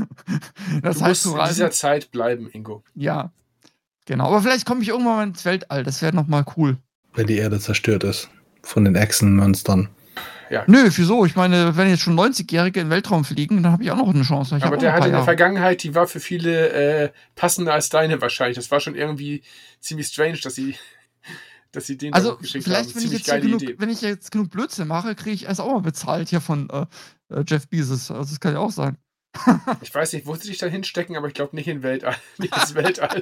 das du musst in dieser Zeit bleiben, Ingo. Ja, genau. Aber vielleicht komme ich irgendwann mal ins Weltall. Das wäre nochmal cool. Wenn die Erde zerstört ist. Von den Echsenmonstern. Ja. Nö, wieso? Ich meine, wenn jetzt schon neunzigjährige in den Weltraum fliegen, dann habe ich auch noch eine Chance. Ich Aber der hatte in der Vergangenheit, die war für viele äh, passender als deine wahrscheinlich. Das war schon irgendwie ziemlich strange, dass sie, dass sie den also da geschickt vielleicht, haben. Wenn ich, jetzt genug, wenn ich jetzt genug Blödsinn mache, kriege ich erst auch mal bezahlt hier von äh, Jeff Bezos. Also das kann ja auch sein. Ich weiß nicht, wo sie dich da hinstecken, aber ich glaube nicht in Weltall. Nicht ins Weltall.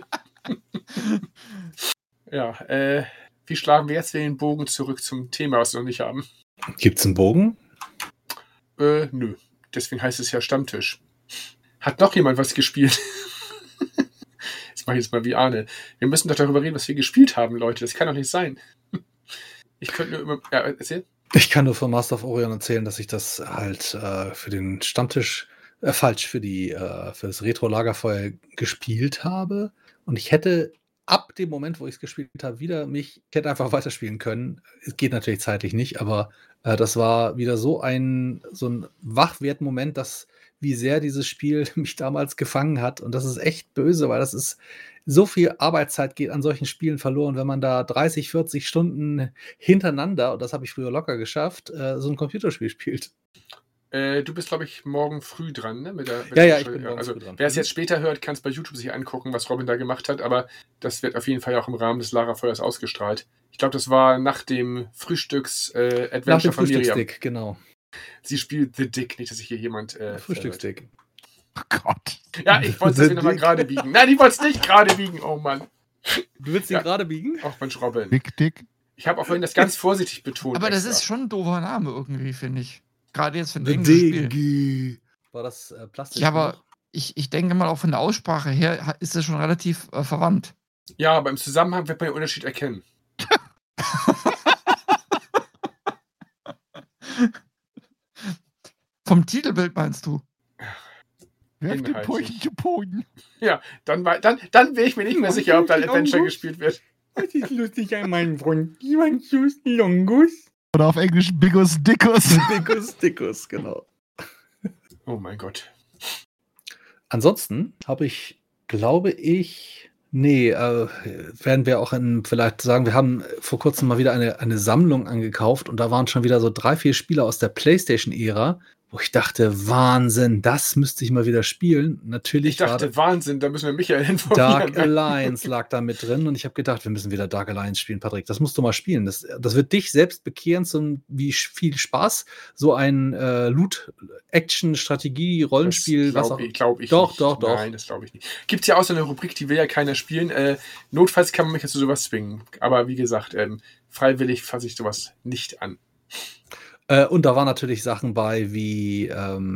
Ja, äh, wie schlagen wir jetzt den Bogen zurück zum Thema, was wir noch nicht haben? Gibt's einen Bogen? Äh, nö. Deswegen heißt es ja Stammtisch. Hat noch jemand was gespielt? Jetzt mache ich jetzt mal wie Arne. Wir müssen doch darüber reden, was wir gespielt haben, Leute. Das kann doch nicht sein. Ich könnte nur immer... Ja, erzähl. Ich kann nur von Master of Orion erzählen, dass ich das halt äh, für den Stammtisch, äh, falsch, für die äh, für das Retro-Lagerfeuer gespielt habe. Und ich hätte ab dem Moment, wo ich es gespielt habe, wieder mich, ich hätte einfach weiterspielen können. Es geht natürlich zeitlich nicht, aber äh, das war wieder so ein, so ein Wachwertmoment, dass wie sehr dieses Spiel mich damals gefangen hat. Und das ist echt böse, weil das ist, so viel Arbeitszeit geht an solchen Spielen verloren, wenn man da dreißig, vierzig Stunden hintereinander, und das habe ich früher locker geschafft, äh, so ein Computerspiel spielt. Äh, du bist, glaube ich, morgen früh dran, ne? Mit der, mit ja, der ja, ich bin morgen also, früh dran. Wer es jetzt später hört, kann es bei YouTube sich angucken, was Robin da gemacht hat, aber das wird auf jeden Fall auch im Rahmen des Lagerfeuers ausgestrahlt. Ich glaube, das war nach dem Frühstücks-Adventure äh, nach dem von Miriam. Frühstücksdick, genau. Sie spielt The Dick, nicht, dass sich hier jemand... Äh, Frühstücksdick. Oh Gott. Ja, ich wollte es nochmal gerade biegen. Nein, ich wollte es nicht gerade biegen, oh Mann. Du willst ihn ja. gerade biegen? Ach Mensch, Robin. Dick, dick. Ich habe auch vorhin das ganz vorsichtig betont. Aber das extra. ist schon ein doofer Name irgendwie, finde ich. Gerade jetzt für ein The englisches Spiel. Diggy. War das äh, Plastik? Ja, aber ich, ich denke mal auch von der Aussprache her ist es schon relativ äh, verwandt. Ja, aber im Zusammenhang wird man den Unterschied erkennen. Vom Titelbild meinst du? Werf den Peuchen zu Boden. Ja, dann, dann, dann wäre ich mir nicht mehr sicher, ob da ein Adventure gespielt wird. Was ist lustig an meinem Freund? Jemand Schuss Longus? Oder auf Englisch Biggus Dickus. Biggus Dickus, genau. Oh mein Gott. Ansonsten habe ich, glaube ich, nee, äh, werden wir auch in, vielleicht sagen, wir haben vor kurzem mal wieder eine, eine Sammlung angekauft und da waren schon wieder so drei, vier Spiele aus der PlayStation-Ära, wo ich dachte, Wahnsinn, das müsste ich mal wieder spielen. Natürlich Ich dachte, Wahnsinn, da müssen wir Michael informieren. Dark Alliance lag da mit drin und ich habe gedacht, wir müssen wieder Dark Alliance spielen, Patrick. Das musst du mal spielen. Das, das wird dich selbst bekehren zum wie viel Spaß so ein äh, Loot-Action-Strategie-Rollenspiel. Das was auch. glaube ich, glaub ich Doch, nicht. doch, doch. Nein, das glaube ich nicht. Gibt es ja auch so eine Rubrik, die will ja keiner spielen. Äh, notfalls kann man mich ja zu sowas zwingen. Aber wie gesagt, ähm, freiwillig fasse ich sowas nicht an. Äh, und da waren natürlich Sachen bei wie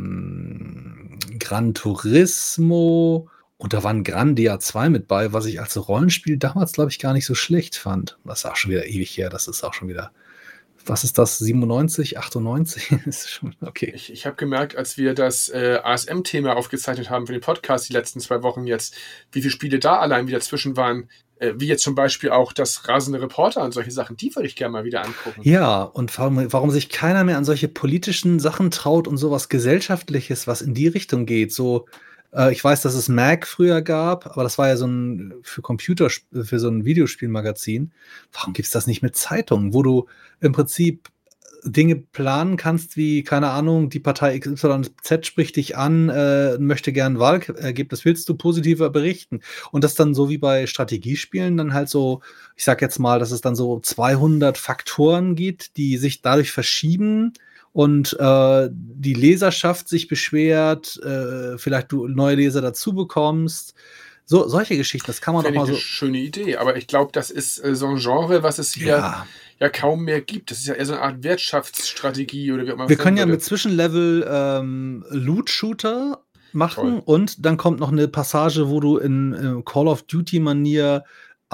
ähm, Gran Turismo und da war ein Grandia zwei mit bei, was ich als Rollenspiel damals, glaube ich, gar nicht so schlecht fand. Das ist auch schon wieder ewig her, das ist auch schon wieder, was ist das, siebenundneunzig, achtundneunzig? ist schon, okay. Ich, ich habe gemerkt, als wir das äh, A S M-Thema aufgezeichnet haben für den Podcast die letzten zwei Wochen jetzt, wie viele Spiele da allein wieder zwischen waren, äh, wie jetzt zum Beispiel auch das Rasende Reporter und solche Sachen, die würde ich gerne mal wieder angucken. Ja, und warum, warum sich keiner mehr an solche politischen Sachen traut und sowas Gesellschaftliches, was in die Richtung geht, so äh, ich weiß, dass es Mag früher gab, aber das war ja so ein für Computer, für so ein Videospielmagazin. Warum gibt es das nicht mit Zeitungen, wo du im Prinzip Dinge planen kannst, wie, keine Ahnung, die Partei X Y Z spricht dich an, äh, möchte gern Wahlergebnis, willst du positiver berichten? Und das dann so wie bei Strategiespielen dann halt so, ich sag jetzt mal, dass es dann so zweihundert Faktoren gibt, die sich dadurch verschieben und äh, die Leserschaft sich beschwert, äh, vielleicht du neue Leser dazu bekommst. So, solche Geschichten, das kann man doch mal so. Eine schöne Idee, aber ich glaube, das ist äh, so ein Genre, was es hier ja. ja kaum mehr gibt. Das ist ja eher so eine Art Wirtschaftsstrategie oder wie auch immer. Wir können ja mit Zwischenlevel ähm, Loot-Shooter machen. Toll. Und dann kommt noch eine Passage, wo du in äh, Call of Duty-Manier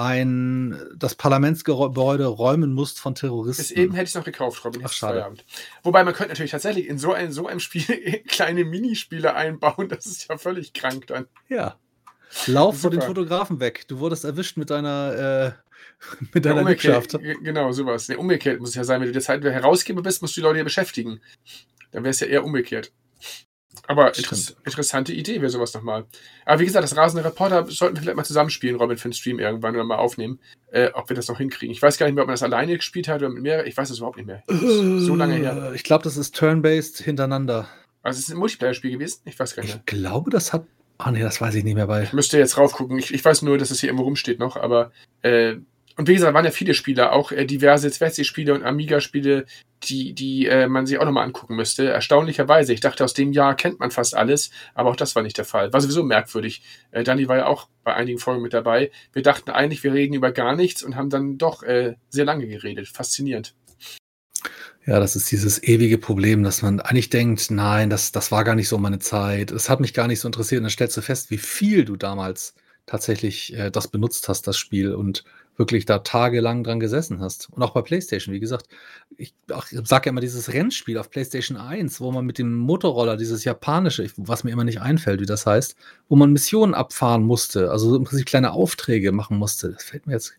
ein das Parlamentsgebäude räumen musst von Terroristen. Bis eben hätte ich es noch gekauft, Robin. Ach, schade. Wobei man könnte natürlich tatsächlich in so ein, so einem Spiel kleine Minispiele einbauen. Das ist ja völlig krank dann. Ja. Lauf vor den Fotografen weg. Du wurdest erwischt mit deiner äh, mit deiner ja, Liebschaft. Genau, sowas. Nee, umgekehrt muss es ja sein. Wenn du jetzt halt Herausgeber bist, musst du die Leute ja beschäftigen. Dann wäre es ja eher umgekehrt. Aber interess- interessante Idee wäre sowas nochmal. Aber wie gesagt, das Rasende Reporter sollten wir vielleicht mal zusammenspielen, Robin, für den Stream irgendwann oder mal aufnehmen, äh, ob wir das noch hinkriegen. Ich weiß gar nicht mehr, ob man das alleine gespielt hat oder mit mehreren. Ich weiß das überhaupt nicht mehr. So lange her. Ich glaube, das ist turn-based hintereinander. Also es ist ein Multiplayer-Spiel gewesen? Ich weiß gar nicht mehr. Ich glaube, das hat Ah, nee, das weiß ich nicht mehr bei. Ich müsste jetzt raufgucken. Ich, ich weiß nur, dass es hier irgendwo rumsteht noch, aber äh, und wie gesagt, waren ja viele Spieler, auch äh, diverse Zwerzi-Spiele und Amiga-Spiele, die, die äh, man sich auch nochmal angucken müsste. Erstaunlicherweise. Ich dachte, aus dem Jahr kennt man fast alles, aber auch das war nicht der Fall. War sowieso merkwürdig. Äh, Dani war ja auch bei einigen Folgen mit dabei. Wir dachten eigentlich, wir reden über gar nichts und haben dann doch äh, sehr lange geredet. Faszinierend. Ja, das ist dieses ewige Problem, dass man eigentlich denkt, nein, das, das war gar nicht so meine Zeit. Es hat mich gar nicht so interessiert. Und dann stellst du fest, wie viel du damals tatsächlich äh, das benutzt hast, das Spiel, und wirklich da tagelang dran gesessen hast. Und auch bei PlayStation, wie gesagt. Ich, ich sage ja immer dieses Rennspiel auf PlayStation eins, wo man mit dem Motorroller, dieses japanische, was mir immer nicht einfällt, wie das heißt, wo man Missionen abfahren musste, also im Prinzip kleine Aufträge machen musste. Das fällt mir jetzt...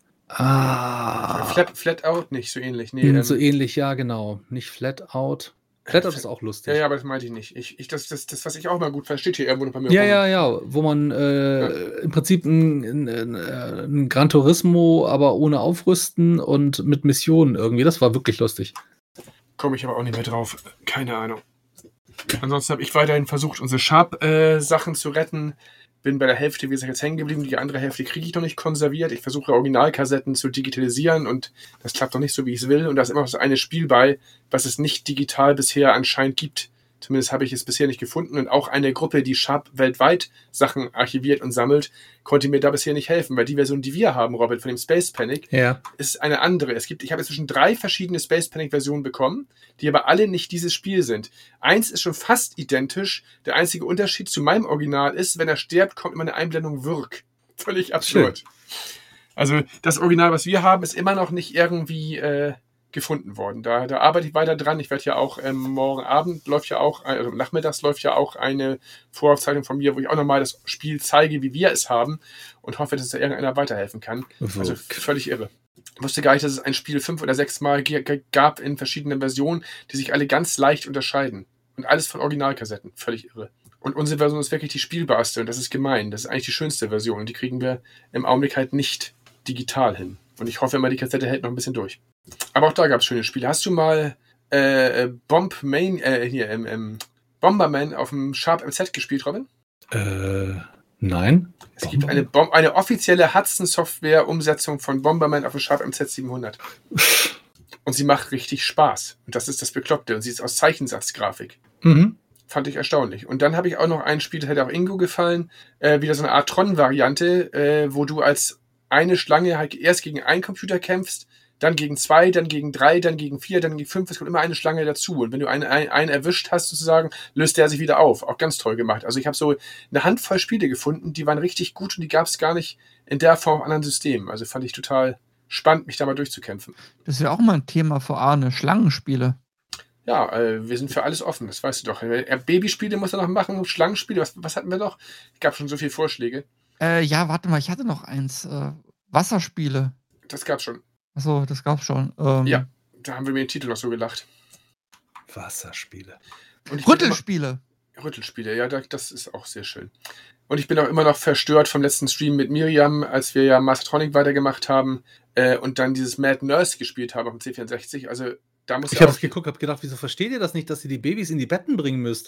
Ah. Flat, Flat Out nicht, so ähnlich. Nee, ähm, so ähnlich, ja, genau. Nicht Flat Out. Flat Out ist auch lustig. Ja, ja, aber das meinte ich nicht. Ich, ich, das, das, das, was ich auch mal gut verstehe, hier irgendwo bei mir. Ja, ja, ja. Wo man äh, ja. im Prinzip ein, ein, ein Gran Turismo, aber ohne Aufrüsten und mit Missionen irgendwie. Das war wirklich lustig. Komme ich aber auch nicht mehr drauf. Keine Ahnung. Ansonsten habe ich weiterhin versucht, unsere Sharp-Sachen äh, zu retten. Bin bei der Hälfte, wie gesagt, jetzt hängen geblieben. Die andere Hälfte kriege ich noch nicht konserviert. Ich versuche Originalkassetten zu digitalisieren und das klappt noch nicht so, wie ich es will. Und da ist immer noch so ein Spiel bei, was es nicht digital bisher anscheinend gibt. Zumindest habe ich es bisher nicht gefunden. Und auch eine Gruppe, die Sharp weltweit Sachen archiviert und sammelt, konnte mir da bisher nicht helfen, weil die Version, die wir haben, Robert, von dem Space Panic, ja. ist eine andere. Es gibt, ich habe inzwischen drei verschiedene Space Panic Versionen bekommen, die aber alle nicht dieses Spiel sind. Eins ist schon fast identisch. Der einzige Unterschied zu meinem Original ist, wenn er stirbt, kommt immer eine Einblendung Wirk. Völlig absurd. Schön. Also das Original, was wir haben, ist immer noch nicht irgendwie äh, gefunden worden. Da, da arbeite ich weiter dran. Ich werde ja auch ähm, morgen Abend läuft ja auch, also nachmittags läuft ja auch eine Voraufzeichnung von mir, wo ich auch nochmal das Spiel zeige, wie wir es haben und hoffe, dass da irgendeiner weiterhelfen kann. Okay. Also völlig irre. Ich wusste gar nicht, dass es ein Spiel fünf oder sechs Mal g- g- gab in verschiedenen Versionen, die sich alle ganz leicht unterscheiden. Und alles von Originalkassetten. Völlig irre. Und unsere Version ist wirklich die spielbarste und das ist gemein. Das ist eigentlich die schönste Version und die kriegen wir im Augenblick halt nicht digital hin. Und ich hoffe immer, die Kassette hält noch ein bisschen durch. Aber auch da gab es schöne Spiele. Hast du mal äh, Bomb Main, äh, hier, ähm, ähm, Bomberman auf dem Sharp M Z gespielt, Robin? Äh, nein. Es gibt eine, Bom- eine offizielle Hudson-Software-Umsetzung von Bomberman auf dem Sharp M Z siebenhundert. Und sie macht richtig Spaß. Und das ist das Bekloppte. Und sie ist aus Zeichensatzgrafik. Mhm. Fand ich erstaunlich. Und dann habe ich auch noch ein Spiel, das hätte auch Ingo gefallen, äh, wieder so eine Art Tron-Variante, äh, wo du als eine Schlange halt erst gegen einen Computer kämpfst, dann gegen zwei, dann gegen drei, dann gegen vier, dann gegen fünf. Es kommt immer eine Schlange dazu. Und wenn du einen, einen, einen erwischt hast, sozusagen, löst der sich wieder auf. Auch ganz toll gemacht. Also ich habe so eine Handvoll Spiele gefunden, die waren richtig gut und die gab es gar nicht in der Form auf anderen Systemen. Also fand ich total spannend, mich da mal durchzukämpfen. Das ist ja auch mal ein Thema für Arne, Schlangenspiele. Ja, äh, wir sind für alles offen, das weißt du doch. Äh, Babyspiele muss er noch machen, Schlangenspiele, was, was hatten wir noch? Es gab schon so viele Vorschläge. Äh, ja, warte mal, ich hatte noch eins. Äh, Wasserspiele. Das gab's schon. Achso, das gab's schon. Ähm, Ja, da haben wir mit dem Titel noch so gelacht. Wasserspiele. Und ich bin Rüttelspiele. immer- Rüttelspiele, ja, da- das ist auch sehr schön. Und ich bin auch immer noch verstört vom letzten Stream mit Miriam, als wir ja Mastertronic weitergemacht haben äh, und dann dieses Mad Nurse gespielt haben auf dem C vierundsechzig. Also da muss Ich ja habe auch... es geguckt, habe gedacht, wieso versteht ihr das nicht, dass ihr die Babys in die Betten bringen müsst?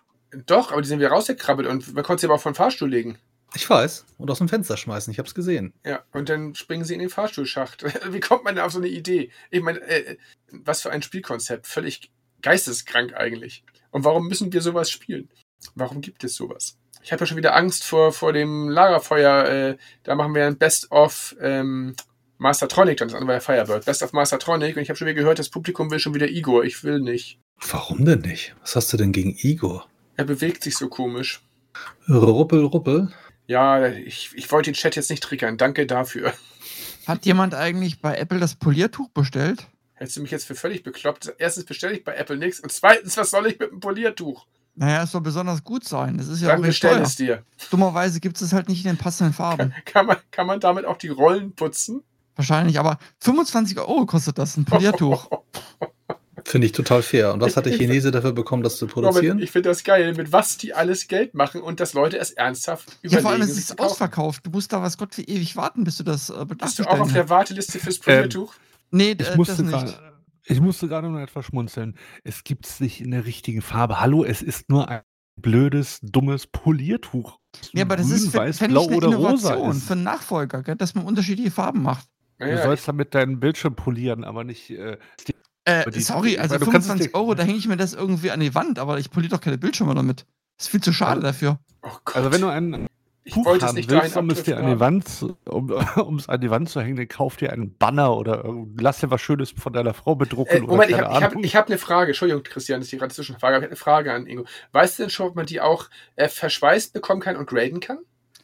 Doch, aber die sind wieder rausgekrabbelt und man konnte sie aber auch von Fahrstuhl legen. Ich weiß. Und aus dem Fenster schmeißen. Ich habe es gesehen. Ja, und dann springen sie in den Fahrstuhlschacht. Wie kommt man denn auf so eine Idee? Ich meine, äh, was für ein Spielkonzept. Völlig geisteskrank eigentlich. Und warum müssen wir sowas spielen? Warum gibt es sowas? Ich habe ja schon wieder Angst vor, vor dem Lagerfeuer. Äh, da machen wir ein Best-of ähm, Mastertronic, dann das andere war ja Firebird. Best-of Mastertronic. Und ich habe schon wieder gehört, das Publikum will schon wieder Igor. Ich will nicht. Warum denn nicht? Was hast du denn gegen Igor? Er bewegt sich so komisch. Ruppel, ruppel. Ja, ich, ich wollte den Chat jetzt nicht triggern. Danke dafür. Hat jemand eigentlich bei Apple das Poliertuch bestellt? Hältst du mich jetzt für völlig bekloppt? Erstens bestelle ich bei Apple nichts und zweitens, was soll ich mit dem Poliertuch? Naja, es soll besonders gut sein. Das ist ja Dann auch nicht bestell teuer. es dir. Dummerweise gibt es halt nicht in den passenden Farben. Kann man, kann man damit auch die Rollen putzen? Wahrscheinlich, aber fünfundzwanzig Euro kostet das, ein Poliertuch. Finde ich total fair. Und was hat der Chinese dafür bekommen, das zu produzieren? Robin, ich finde das geil, mit was die alles Geld machen und dass Leute es ernsthaft überlegen. Ja, vor allem, es sich ist zu kaufen. ausverkauft. Du musst da was Gott wie ewig warten, bis du das äh, Bist du auch auf der Warteliste fürs Poliertuch? Nee, Ich äh, das musste nicht. gerade ich musste gerade nur etwas schmunzeln. Es gibt es nicht in der richtigen Farbe. Hallo, es ist nur ein blödes, dummes Poliertuch. Ja, aber das Grün, ist für, weiß, fänd blau ich eine oder rosa Innovation ist. für einen Nachfolger, gell, dass man unterschiedliche Farben macht. Du Naja, sollst damit deinen Bildschirm polieren, aber nicht. Äh, Äh, Aber die- sorry, ich also meine, du kannst es fünfundzwanzig dir- Euro, da hänge ich mir das irgendwie an die Wand, aber ich poliere doch keine Bildschirme damit. Das ist viel zu schade Also- dafür. oh Gott. also, wenn du einen ich Tuch wollte es haben nicht willst, dahin um es dir an die abdriften Wand, um um es an die Wand zu hängen, dann kauf dir einen Banner oder irgend- lass dir was Schönes von deiner Frau bedrucken. Äh, oder Moment, ich keine habe ich hab, Ahnung. ich hab eine Frage. Entschuldigung, Christian, dass ich gerade zwischenfrage. Aber ich habe eine Frage an Ingo. Weißt du denn schon, ob man die auch äh, verschweißt bekommen kann und graden kann?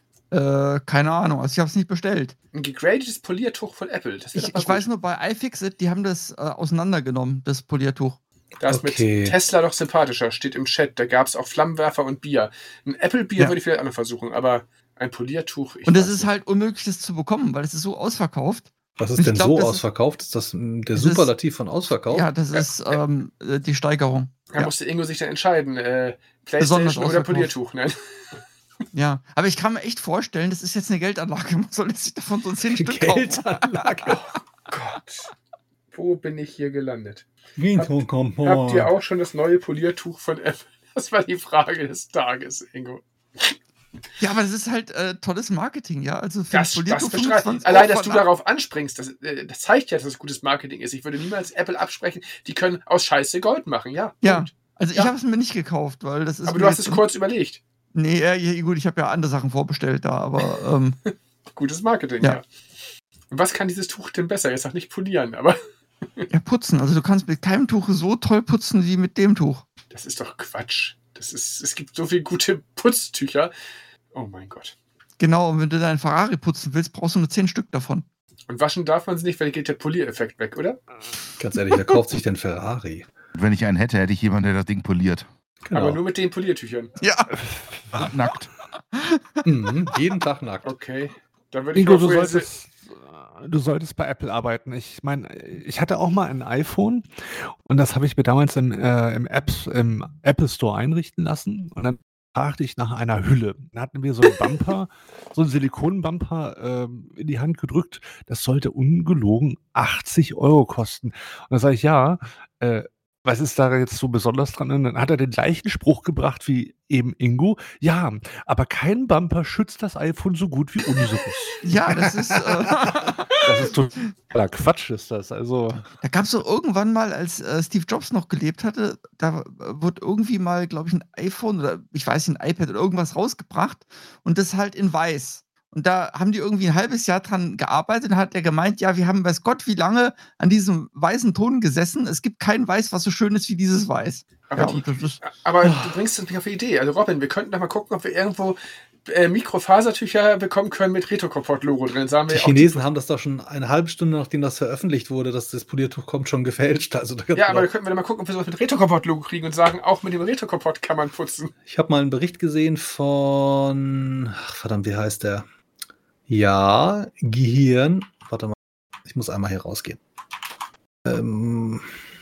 Äh, keine Ahnung, also ich habe es nicht bestellt. Ein gegradetes Poliertuch von Apple. Das Ich, ist aber ich gut. weiß nur, bei iFixit, die haben das äh, auseinandergenommen, das Poliertuch. Da ist Okay. mit Tesla doch sympathischer, steht im Chat. Da gab es auch Flammenwerfer und Bier. Ein Apple-Bier Ja. würde ich vielleicht auch noch versuchen, aber ein Poliertuch. Ich Und das weiß ist nicht. halt unmöglich, das zu bekommen, weil es ist so ausverkauft. Was ist Ich denn glaub, so das ist- ausverkauft? Ist das mm, der Das ist- Superlativ von ausverkauft? Ja, das Ja, ist ja. ähm, äh, die Steigerung. Da Ja. musste Ingo sich dann entscheiden. Äh, Besonders Playstation oder ausverkauft. Poliertuch. Nein. Ja, aber ich kann mir echt vorstellen, das ist jetzt eine Geldanlage. Man soll jetzt sich davon so zehn Stück kaufen. Geldanlage. Gott. Wo bin ich hier gelandet? Habt Habt ihr auch schon das neue Poliertuch von Apple? Das war die Frage des Tages, Ingo. Ja, aber das ist halt äh, tolles Marketing, ja. Also für Das, ein das Poliertuch bestreite ich. fünfundzwanzig Allein, Euro dass du von Apple. darauf anspringst, das, äh, das zeigt ja, dass es gutes Marketing ist. Ich würde niemals Apple absprechen, die können aus Scheiße Gold machen, ja. Ja, Punkt. also ich Ja. habe es mir nicht gekauft, weil das ist. Aber mir du hast jetzt es im- kurz überlegt. Nee, ja, ja, gut, ich habe ja andere Sachen vorbestellt da, aber ähm, Gutes Marketing, ja. Ja. Und was kann dieses Tuch denn besser? Jetzt sag nicht polieren, aber ja, putzen. Also du kannst mit keinem Tuch so toll putzen wie mit dem Tuch. das ist doch Quatsch. Das ist, es gibt so viele gute Putztücher. Oh mein Gott. Genau, und wenn du deinen Ferrari putzen willst, brauchst du nur zehn Stück davon. Und waschen darf man es nicht, weil geht der Poliereffekt weg, oder? Ganz ehrlich, wer kauft sich denn Ferrari? Wenn ich einen hätte, hätte ich jemanden, der das Ding poliert. Genau. Aber nur mit den Poliertüchern. Ja. Und nackt. Mhm, jeden Tag nackt. Okay. Dann würde ich Ingo, mal du vorher solltest, äh, du solltest bei Apple arbeiten. Ich meine, ich hatte auch mal ein iPhone und das habe ich mir damals im, äh, im, Apps, im Apple Store einrichten lassen und dann fragte ich nach einer Hülle. Dann hatten wir so einen Bumper, so einen Silikonbumper ähm, in die Hand gedrückt. Das sollte ungelogen achtzig Euro kosten. Und da sage ich, ja, äh, Was ist da jetzt so besonders dran? Und dann hat er den gleichen Spruch gebracht wie eben Ingo. Ja, aber kein Bumper schützt das iPhone so gut wie unseres. Ja, das ist. Äh, Das ist totaler Quatsch, ist das. Also, da gab es so irgendwann mal, als äh, Steve Jobs noch gelebt hatte, da äh, wurde irgendwie mal, glaube ich, ein iPhone oder ich weiß nicht, ein iPad oder irgendwas rausgebracht und das halt in weiß. Und da haben die irgendwie ein halbes Jahr dran gearbeitet und hat er gemeint, ja, wir haben weiß Gott wie lange an diesem weißen Ton gesessen. Es gibt kein Weiß, was so schön ist wie dieses Weiß. Aber, Ja, die, und das ist, aber du bringst mich auf die Idee. Also Robin, wir könnten doch mal gucken, ob wir irgendwo äh, Mikrofasertücher bekommen können mit Retro-Kompott-Logo drin. Sagen wir Die auch Chinesen haben das doch schon eine halbe Stunde, nachdem das veröffentlicht wurde, dass das Poliertuch kommt, schon gefälscht. Also da Ja, aber da könnten wir dann mal gucken, ob wir sowas mit Retro-Kompott-Logo kriegen und sagen, auch mit dem Retro-Kompott kann man putzen. Ich habe mal einen Bericht gesehen von, ach, verdammt, wie heißt der? Ja, Gehirn. Warte mal, ich muss einmal hier rausgehen. Ähm,